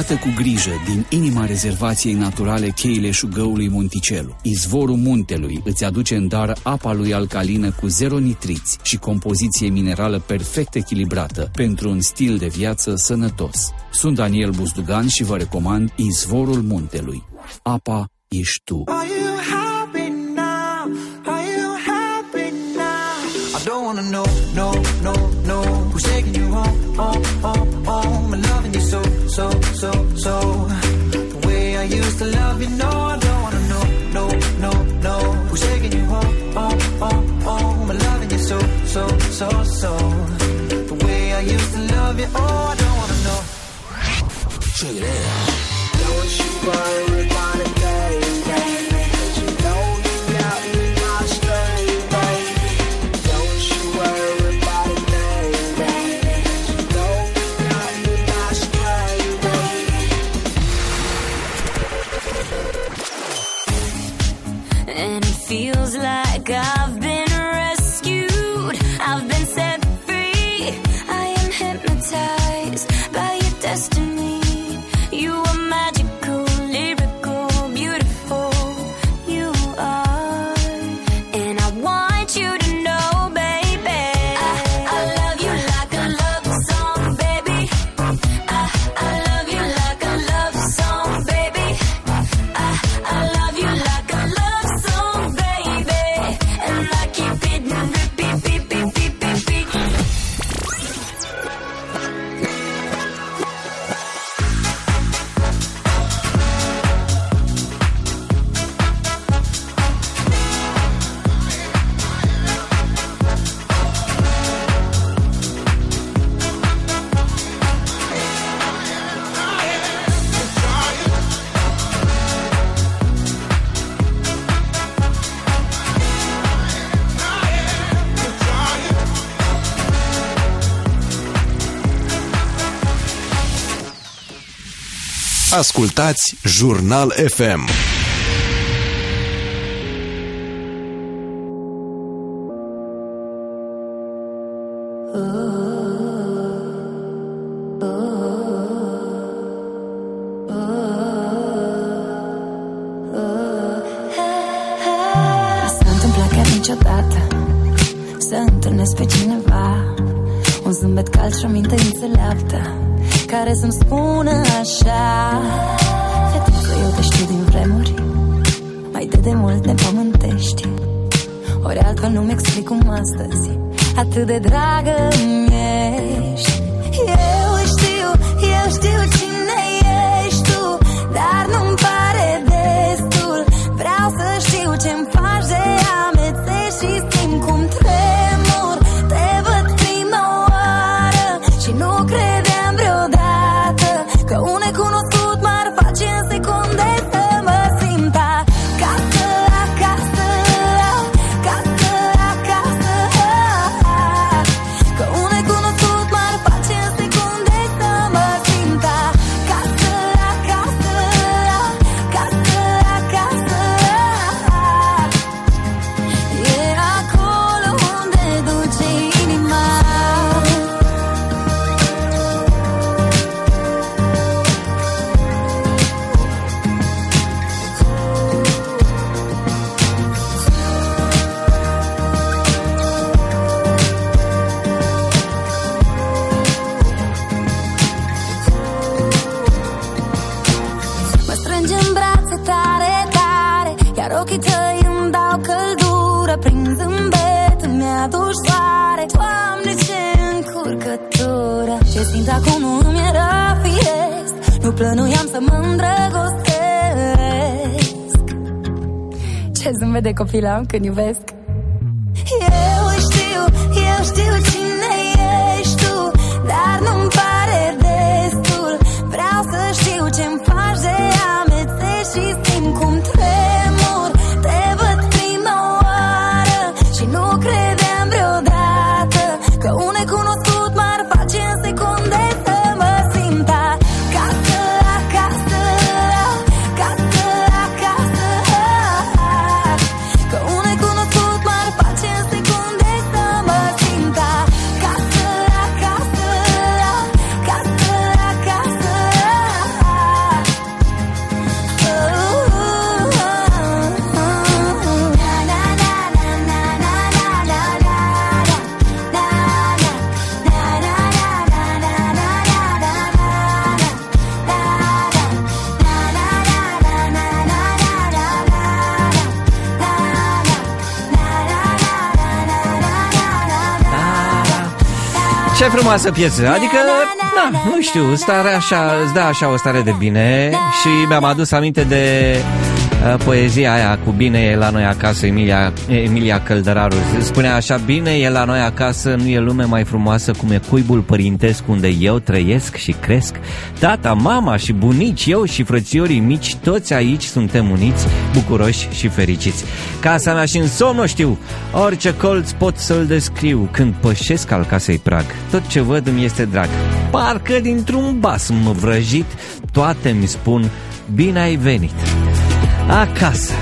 Speaker 4: Gustă cu grijă din inima rezervației naturale cheile șugăului Monticello. Izvorul muntelui îți aduce în dar apa lui alcalină cu zero nitriți și compoziție minerală perfect echilibrată pentru un stil de viață sănătos. Sunt Daniel Buzdugan și vă recomand Izvorul muntelui. Apa ești tu.
Speaker 16: I don't wanna know, no, who's taking you home, I'm loving you so, the way I used to love you, no, I don't wanna know, no, who's taking you home, I'm loving you so, the way I used to love you, oh, I don't wanna know. Check it out. Don't you worry about a thing, baby, 'cause you know you got me not straight, baby. Don't you worry about a thing, baby, 'cause you know you got me not straight, baby.
Speaker 8: And it feels like I've been rescued, I've been set free, I am hypnotized by your destiny. You are magical, lyrical, beautiful, you are. And I want you to know, baby, I love you like a love song, baby. I love you like a love song, baby. I love you like a love song, baby. And I keep it in repeat, beat, beat, beat, beat, beat.
Speaker 7: Ascultați Jurnal FM.
Speaker 8: S-a întâmplat chiar niciodată să întâlnesc pe cineva, un zâmbet cald și o minte înțeleaptă, care să-mi spună așa: fetiță, eu te știu din vremuri, mai de demult ne pământești. Ori altfel nu-mi explic cum astăzi atât de dragă îmi ești. Eu știu cine ești tu, dar nu-mi pare destul. Vreau să știu ce-mi faci de amețești și simt cum tremur. Te văd prima oară și nu credeam vreodată că un necunoscut m-ar face în secunde să mă simt acasă, acasă, acasă, acasă. Că un necunoscut m-ar face în secunde să mă simt acasă, acasă, acasă, acasă. E acolo unde duce inima. Mă strângi în brațe tare, tare, iar ochii tăi îmi dau căldură. Prin zâmbet îmi aduci soare. Doamne, ce încurcătură! Ce simt acum nu îmi era firesc, nu plănuiam să mă îndrăgostesc. Ce zâmbet de copil am când iubesc. Eu știu cine ești tu, dar nu-mi pare destul. Vreau să știu ce-mi faci de amețești și simt cum tremur. Te văd prima oară și nu credeam vreodată că un necunoscut m-ar face în secunde să mă simt acasă, acasă, acasă, acasă. Că un necunoscut
Speaker 2: Ce frumoasă piesă. Adică, nu știu, starea așa, îți dă așa o stare de bine. Și mi-am adus aminte de poezia aia cu bine e la noi acasă, Emilia Căldăraru. Spunea așa: bine e la noi acasă, nu e lume mai frumoasă cum e cuibul părintesc unde eu trăiesc și cresc. Tata, mama și bunici, eu și frățiorii mici, toți aici suntem uniți, bucuroși și fericiți. Casa mea și în somn o știu, orice colț pot să-l descriu. Când pășesc al casei prag, tot ce văd îmi este drag. Parcă dintr-un basm vrăjit, toate mi spun bine ai venit acasă.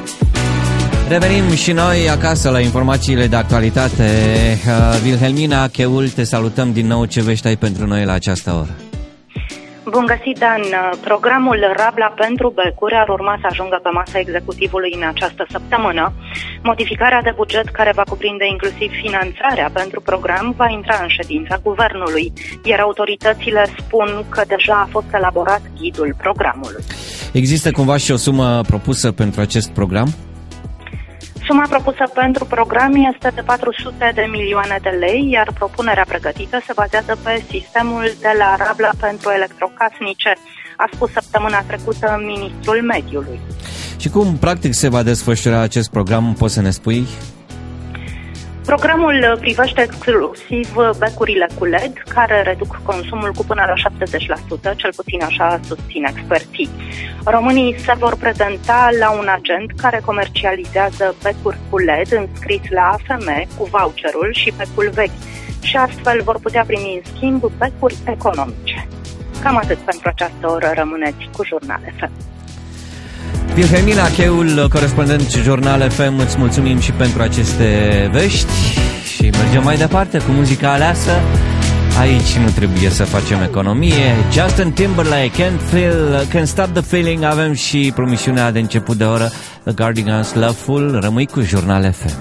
Speaker 2: Revenim și noi acasă la informațiile de actualitate. Wilhelmina Cheul, te salutăm din nou. Ce vești ai pentru noi la această oră?
Speaker 15: Bun găsit, Dan. Programul Rabla pentru becuri ar urma să ajungă pe masa executivului în această săptămână. Modificarea de buget, care va cuprinde inclusiv finanțarea pentru program, va intra în ședința guvernului, iar autoritățile spun că deja a fost elaborat ghidul programului.
Speaker 2: Există cumva și o sumă propusă pentru acest program?
Speaker 15: Suma propusă pentru program este de 400 de milioane de lei, iar propunerea pregătită se bazează pe sistemul de la Rabla pentru electrocasnice, a spus săptămâna trecută ministrul mediului.
Speaker 2: Și cum practic se va desfășura acest program, poți să ne spui?
Speaker 15: Programul privește exclusiv becurile cu LED, care reduc consumul cu până la 70%, cel puțin așa susțin experții. Românii se vor prezenta la un agent care comercializează becuri cu LED înscris la AFM cu voucherul și becul vechi și astfel vor putea primi în schimb becuri economice. Cam atât pentru această oră, rămâneți cu Jurnal FM.
Speaker 2: Wilhelmina Cheul, corespondent Jurnal FM, îți mulțumim și pentru aceste vești și mergem mai departe cu muzica aleasă. Aici nu trebuie să facem economie. Justin Timberlake, Can't Stop the Feeling. Avem și promisiunea de început de oră, The Cardigans, Loveful. Rămâi cu Jurnal FM.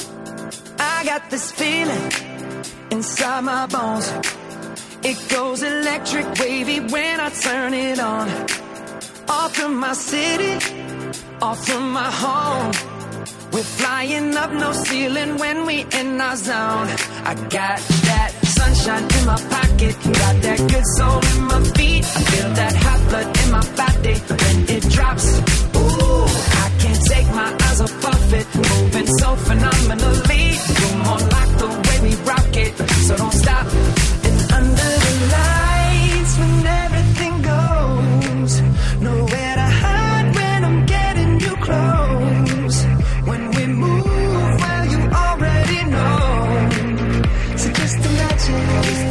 Speaker 18: I got this feeling inside my bones. It goes electric wavy when I turn it on. Off from my city, off from my home. We're flying up, no ceiling when we in our zone. I got that sunshine in my pocket, got that good soul in my feet. I feel that hot blood in my body when it drops. Ooh, I can't take my eyes off it, moving so phenomenally. You're more like the way we rock it, so don't stop. And under the lights when everything goes, nowhere to hide when I'm getting you close. When we move, well, you already know. So just imagine.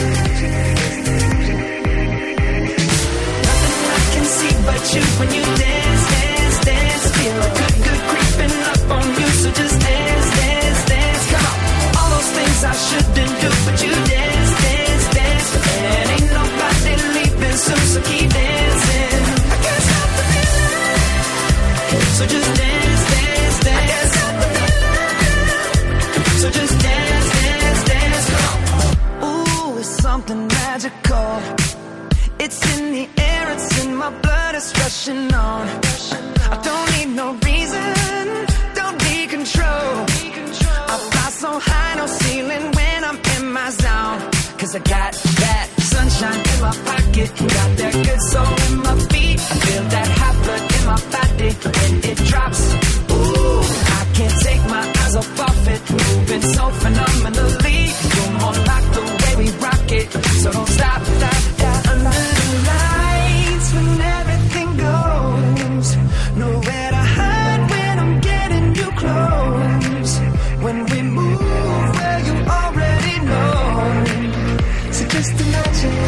Speaker 18: Nothing I can see but you when you dance, dance, dance. Feel a good, good creeping up on you. So just dance, dance, dance. Come on. All those things I shouldn't do, but you dance, dance, dance. And ain't nobody leaving soon, so keep dancing. So just dance, dance, dance. So just dance, dance, dance. Ooh, it's something magical. It's in the air, it's in my blood, it's rushing on. I don't need no reason, don't need control. I fly so high, no ceiling when I'm in my zone. Cause I got that sunshine in my pocket, got that good soul in my feet. I feel that hot blood in my body when it drops. Ooh, I can't take my eyes off it, moving so phenomenally. You're more like the way we rock it, so don't stop, stop, stop. Under the lights when everything goes, nowhere to hide when I'm getting you close. When we move, well, you already know. So just imagine.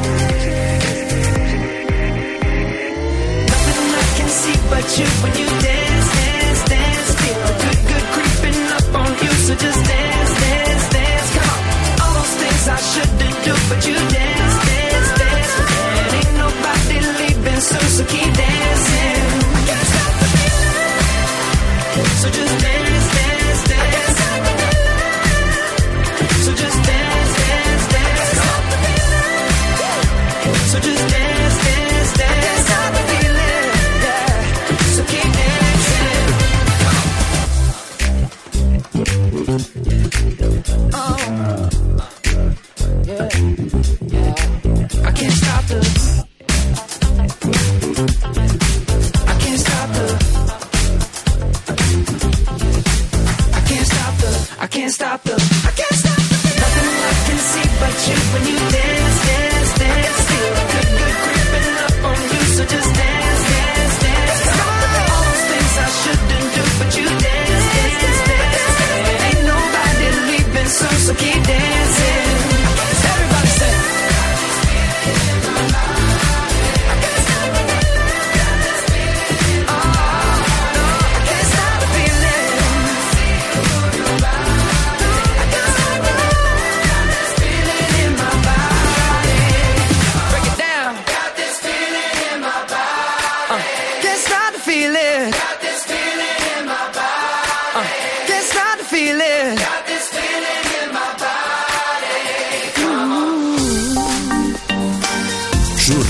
Speaker 18: Nothing I can see but you when you dance, dance, dance. Feel a good, good creeping up on you. So just dance, dance, dance. Come on. All those things I shouldn't do, but you dance, dance, dance. And ain't nobody leaving soon, so keep dancing. I can't stop the feeling. So just dance, dance, dance. So just dance, dance, dance. So just dance, dance, dance. Stop the feeling, yeah. So keep dancing. Oh, yeah.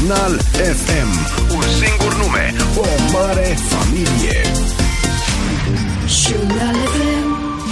Speaker 7: Jurnal FM. Un singur nume, o mare familie.
Speaker 18: Jurnal FM.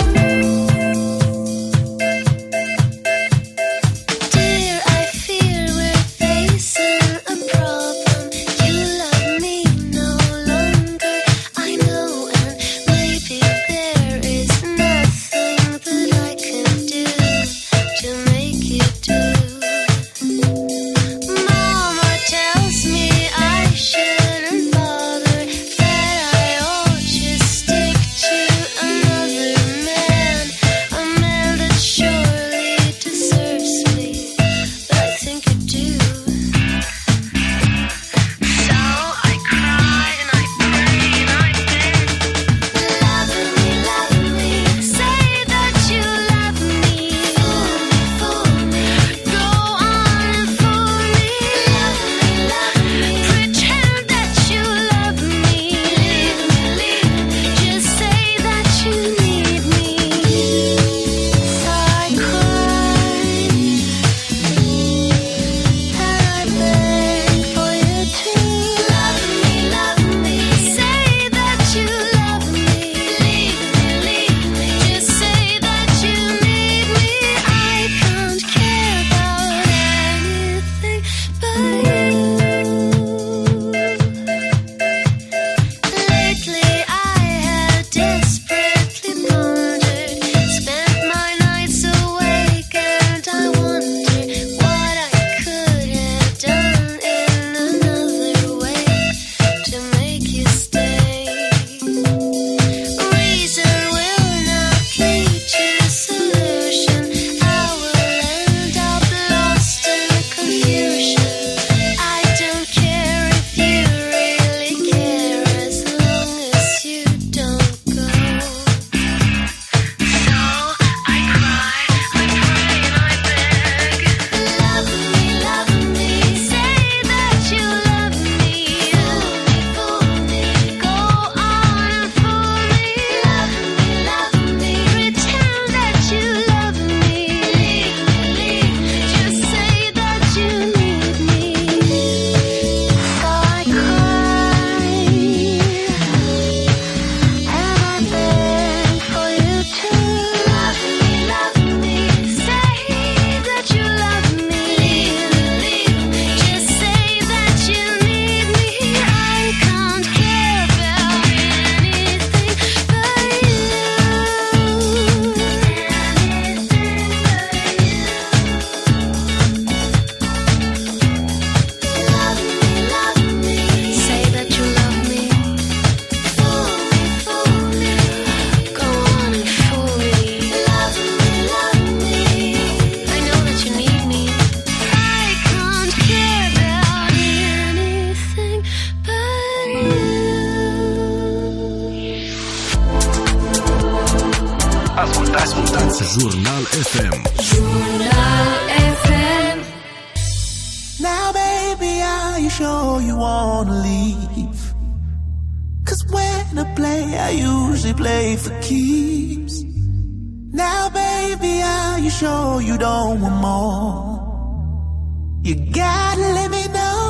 Speaker 7: Ascultați Jurnal FM.
Speaker 18: Jurnal FM.
Speaker 17: Now baby, are you sure you wanna leave? 'Cause when I play, I usually play for keeps. Now baby, are you sure you don't want more? You gotta let me know.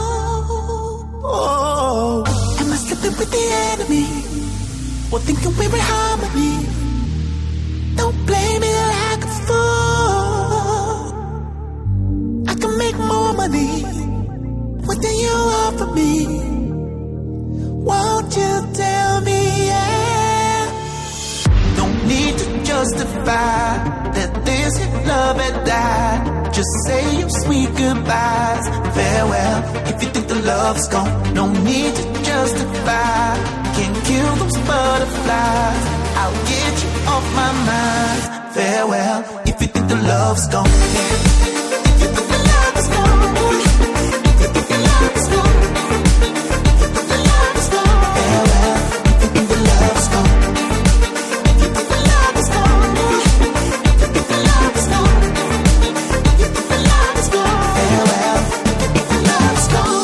Speaker 17: Oh, am I slipping with the enemy? Or thinking we're in harmony? Don't blame me like a fool. I can make more money. What do you offer me? Won't you tell me, yeah? Don't need to justify that this love had died. Just say your sweet goodbyes. Farewell, if you think the love's gone. No need to justify. Can't kill those butterflies. I'll get you off my mind. Farewell, if you think the love's gone. If you think the love is gone. If you think the love is gone. If you think the love is gone. Farewell, if you think the love's gone. If you think the love is gone. If you think the love is gone. If you think the love is gone. Farewell, if you think the love is gone.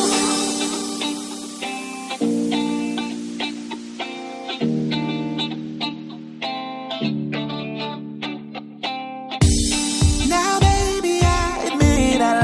Speaker 17: Now baby, I admit I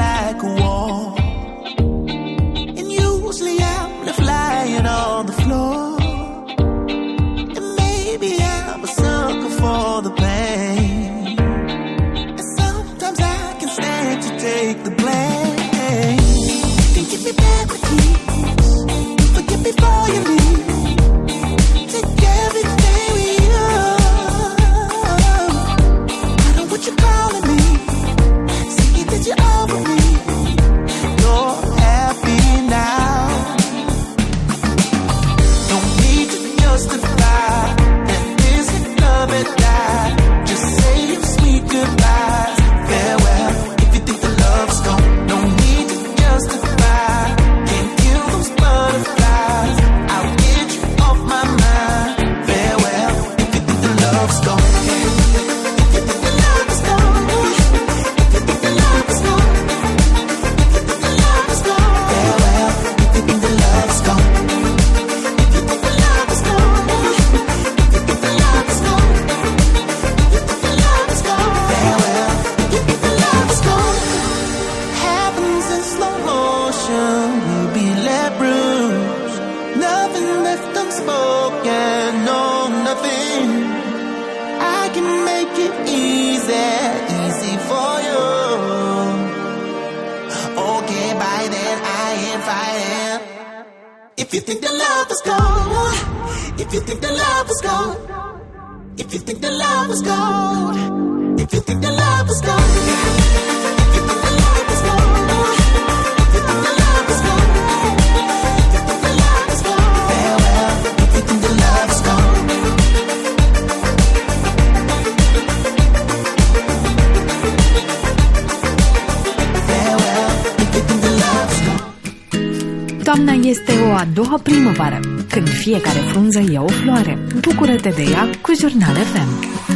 Speaker 17: nothing. I can make it easy for you. Okay, by then I ain't fighting. If you think the love is gone, if you think the love is gone, if you think the love is gone, if you think the love is gone, if you think the love is gone, if you think the love is gone, if you think the love is gone, farewell. If you think the love is gone.
Speaker 5: Toamna este o a doua primăvară, când fiecare frunză e o floare. Bucură-te de ea cu Jurnal FM.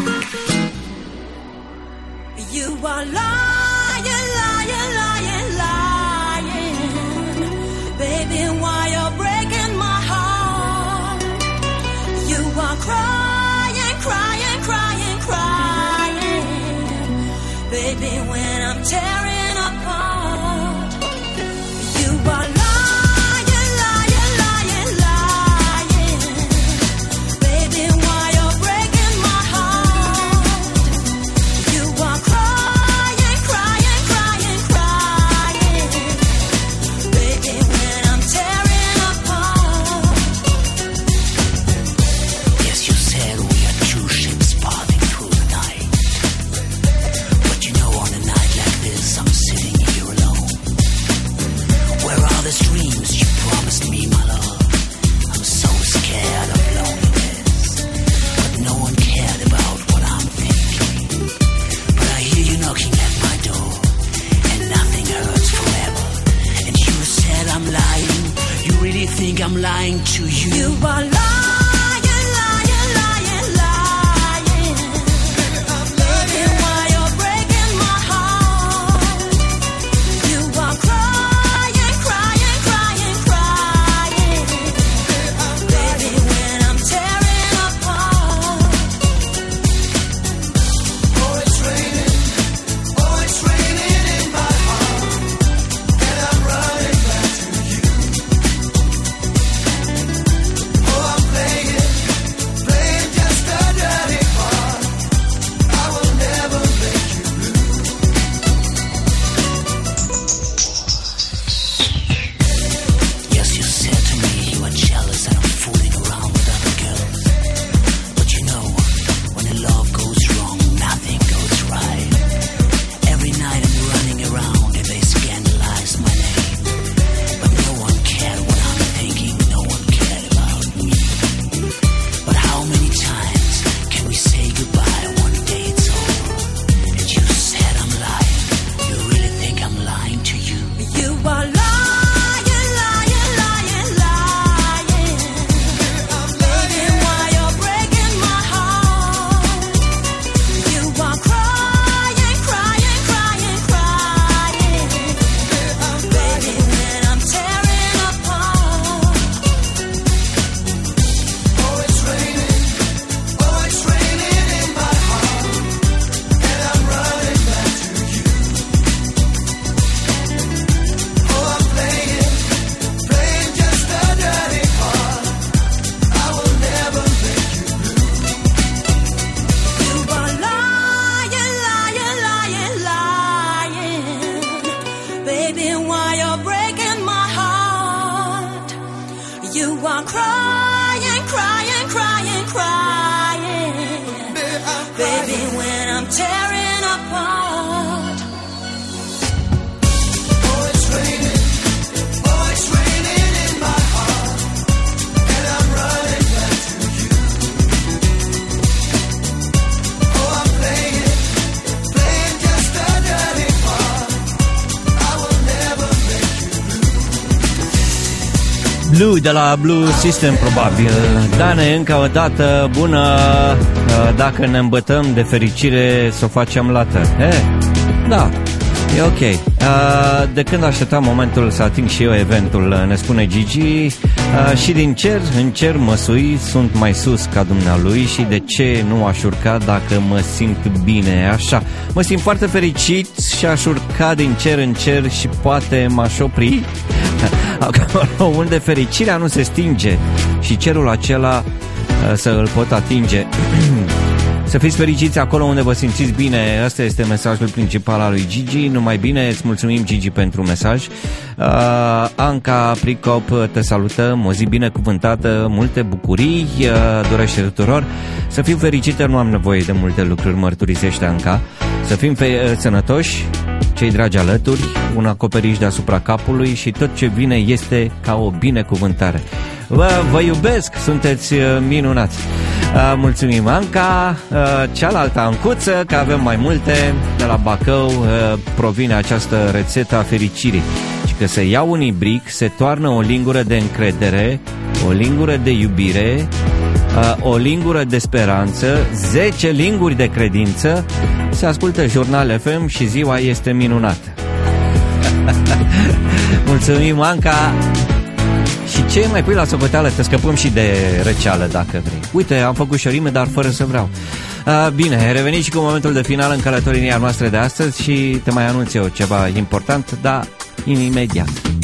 Speaker 18: You are lying, lying, lying, lying. Baby, why you're breaking my heart? You are crying, crying, crying, crying. Baby, when I'm tearing apart. You are lying, lying, lying, lying. Baby, why you're breaking my heart? You are crying, crying, crying, crying. Baby, when I'm tearing apart.
Speaker 19: Yes, you said we are two ships parting through the night. But you know, on a night like this, I'm sitting here alone. Where are the dreams you promised me, my love? I'm so scared of loneliness. But no one cared about what I'm thinking. But I hear you knocking at my door, and nothing hurts forever. And you said I'm lying. You really think I'm lying to you?
Speaker 18: You are lying, lying, lying, lying. Baby, why you're breaking my heart? You are crying, crying, crying, crying. Baby, when I'm tearing apart.
Speaker 17: Oh, it's raining in my heart, and I'm running back to you. Oh, I'm playing just a dirty part. I will never make you blue.
Speaker 19: Yes, you said to me you are jealous and I'm fooling around with other girls. But you know, when the love goes wrong, nothing goes right. Every night I'm running around and they scandalize my name. But no one cared what I'm thinking, no one cared about me. But how many times can we say goodbye? One day it's over. And you said I'm lying. You really think I'm lying to you?
Speaker 18: You are lying, lying, lying, lying. Baby, why you're breaking my heart? You are crying, crying, crying, crying. Baby, when I'm tearing apart.
Speaker 17: Oh, it's raining in my heart, and I'm running back to you. Oh, I'm playing just a dirty part. I will never make you blue.
Speaker 18: You are lying, lying, lying, lying. Baby, why you're breaking my heart? You are crying, crying, crying, crying. Baby, when I'm tearing apart.
Speaker 17: Oh, it's raining in my heart, and I'm running back to you. Oh, I'm playing just a dirty part. I will never make you blue.
Speaker 2: Blue de la Blue System, probabil. Dane, încă o dată bună. Dacă ne îmbătăm de fericire, să o facem lată. Da, e ok. De când așteptam momentul să ating și eu eventul, ne spune Gigi, și din cer, în cer mă sui, sunt mai sus ca dumnealui și de ce nu aș urca dacă mă simt bine așa? Mă simt foarte fericit și aș urca din cer în cer și poate m-aș opri acolo unde fericirea nu se stinge și cerul acela să îl pot atinge. Să fiți fericiți acolo unde vă simțiți bine. Asta este mesajul principal al lui Gigi. Numai bine, îți mulțumim, Gigi, pentru mesaj. Anca Pricop te salutăm, o zi binecuvântată, multe bucurii dorește tuturor. Să fim fericite, nu am nevoie de multe lucruri, mărturisește Anca. Să fim sănătoși, cei dragi alături, un acoperiș deasupra capului și tot ce vine este ca o binecuvântare. Vă iubesc, sunteți minunați. Mulțumim, Anca. Cealaltă Ancuță, că avem mai multe de la Bacău, provine această rețetă a fericirii. Și că se ia un ibric, se toarnă o lingură de încredere, o lingură de iubire, o lingură de speranță, 10 linguri de credință, se ascultă Jurnal FM și ziua este minunată. Mulțumim, Anca. Și ce mai pui la socoteală, te scăpăm și de răceală dacă vrei. Uite, am făcut șorime, dar fără să vreau. Bine, ai revenit și cu momentul de final în călătoria noastră de astăzi și te mai anunț eu ceva important, dar imediat.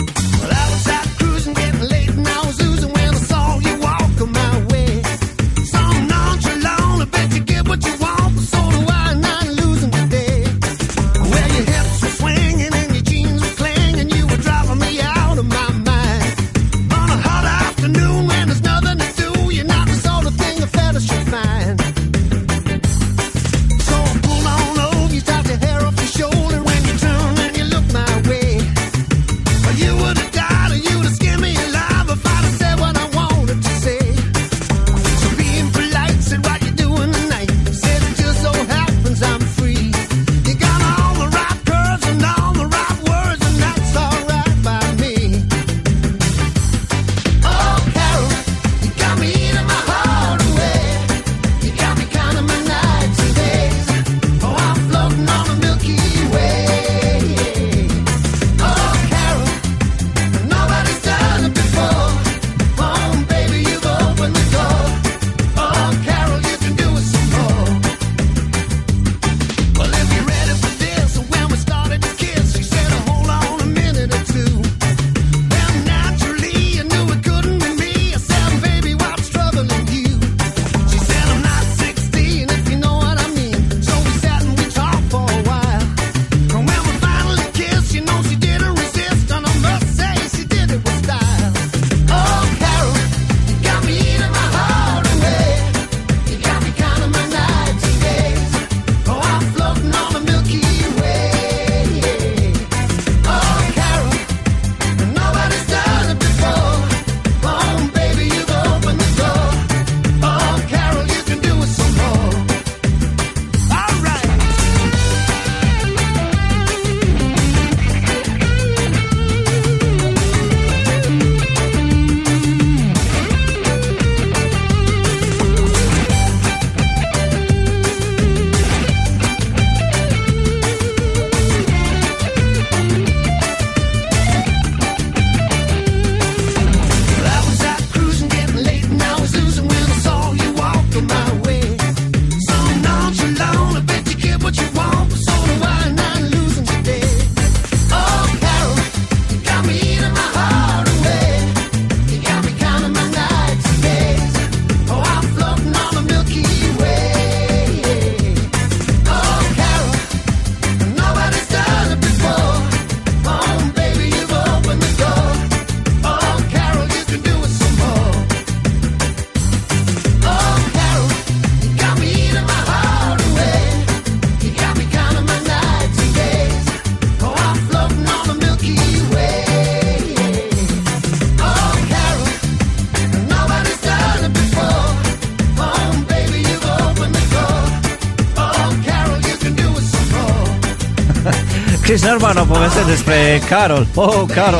Speaker 2: Chris Norman o poveste despre Carol. Oh, Carol.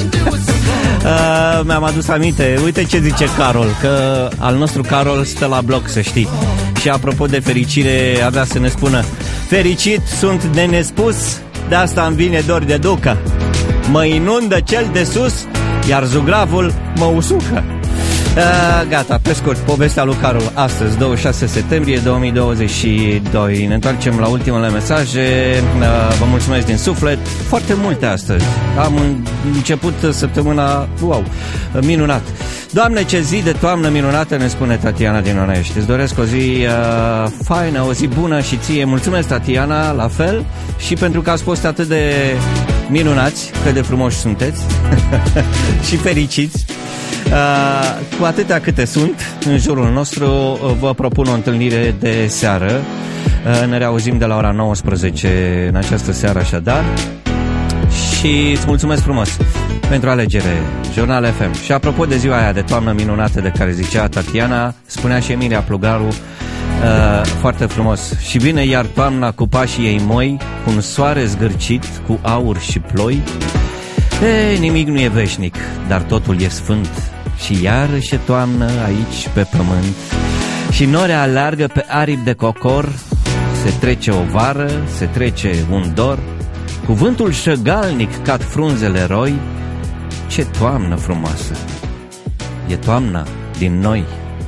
Speaker 2: Mi-am adus aminte. Uite ce zice Carol, că al nostru Carol stă la bloc, să știi. Și apropo de fericire, avea să ne spună: fericit sunt de nespus, de asta îmi vine dor de ducă. Mă inundă cel de sus, iar zugravul mă usucă. Gata, pe scurt, povestea lui Carol astăzi, 26 septembrie 2022. Ne întoarcem la ultimele mesaje. Vă mulțumesc din suflet. Foarte multe astăzi. Am început săptămâna, wow, minunat. Doamne, ce zi de toamnă minunată, ne spune Tatiana din Onești. Îți doresc o zi faină, o zi bună și ție. Mulțumesc, Tatiana, la fel. Și pentru că ați fost atât de minunați, cât de frumoși sunteți și fericiți. Cu atâtea câte sunt în jurul nostru, vă propun o întâlnire de seară. Ne reauzim de la ora 19 în această seară, așadar. Și îți mulțumesc frumos pentru alegere, Jurnal FM. Și apropo de ziua aia de toamnă minunată de care zicea Tatiana, spunea și Emilia Plugaru foarte frumos: și vine iar toamna cu pașii ei moi, cu un soare zgârcit, cu aur și ploi. Nimic nu e veșnic, dar totul e sfânt. Și iarăși e toamnă aici pe pământ. Și norea aleargă pe aripi de cocor. Se trece o vară, se trece un dor. Cuvântul șăgalnic cad frunzele roi. Ce toamnă frumoasă! E toamna din noi.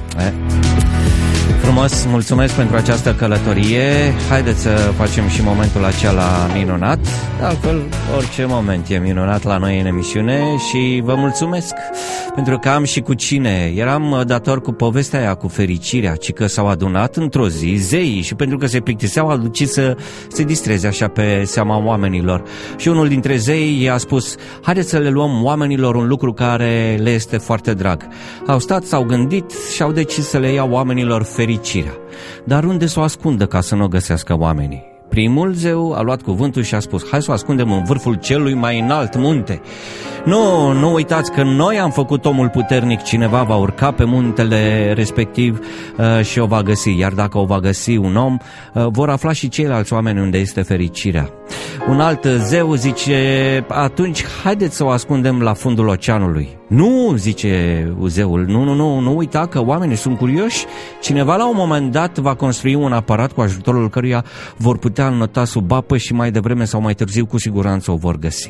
Speaker 2: Frumos, mulțumesc pentru această călătorie. Haideți să facem și momentul acela minunat. De altfel, orice moment e minunat la noi în emisiune. Și vă mulțumesc pentru că am și cu cine. Eram dator cu povestea aia cu fericirea, ci că s-au adunat într-o zi zeii și pentru că se plictiseau au decis să se distreze așa pe seama oamenilor. Și unul dintre zei i-a spus: haideți să le luăm oamenilor un lucru care le este foarte drag. Au stat, s-au gândit și au decis să le iau oamenilor fericirea. Dar unde să o ascundă ca să nu o găsească oamenii? Primul zeu a luat cuvântul și a spus: hai să o ascundem în vârful celui mai înalt munte. Nu uitați că noi am făcut omul puternic, cineva va urca pe muntele respectiv și o va găsi. Iar dacă o va găsi un om, vor afla și ceilalți oameni unde este fericirea. Un alt zeu zice: atunci haideți să o ascundem la fundul oceanului. Nu, zice zeul, nu uita că oamenii sunt curioși. Cineva la un moment dat va construi un aparat cu ajutorul căruia vor putea înnota sub apă și mai devreme sau mai târziu cu siguranță o vor găsi.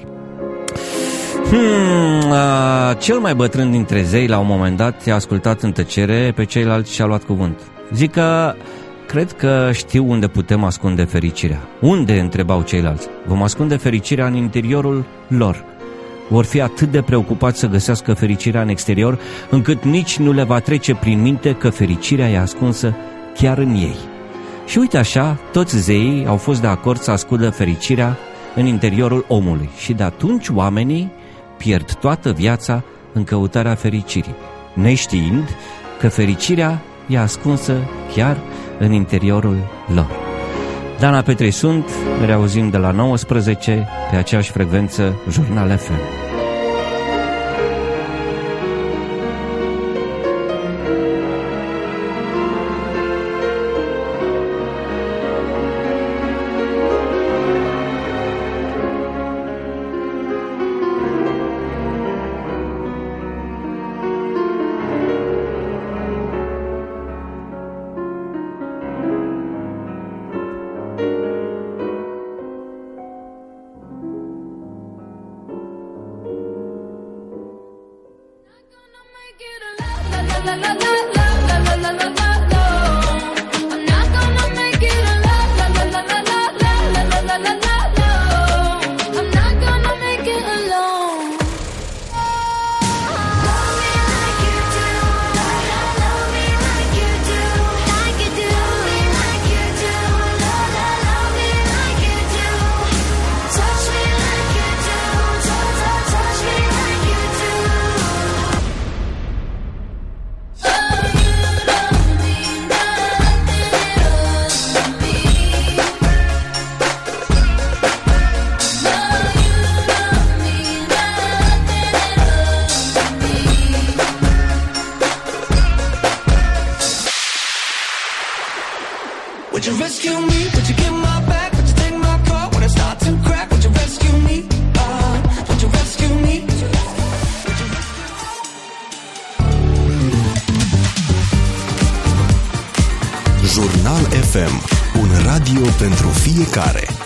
Speaker 2: Cel mai bătrân dintre zei la un moment dat i-a ascultat în tăcere pe ceilalți și a luat cuvânt. Zic că cred că știu unde putem ascunde fericirea. Unde? Întrebau ceilalți. Vom ascunde fericirea în interiorul lor. Vor fi atât de preocupați să găsească fericirea în exterior, încât nici nu le va trece prin minte că fericirea e ascunsă chiar în ei. Și uite așa, toți zeii au fost de acord să ascundă fericirea în interiorul omului. Și de atunci oamenii pierd toată viața în căutarea fericirii, neștiind că fericirea e ascunsă chiar în interiorul lor. Dana Petrei sunt, ne reauzim de la 19 pe aceeași frecvență, Jurnal FM.
Speaker 18: Would you rescue me? Would you get my back? Would you take my car when I start to crack? Would you rescue me? Would you rescue me?
Speaker 7: Jurnal FM, un radio pentru fiecare.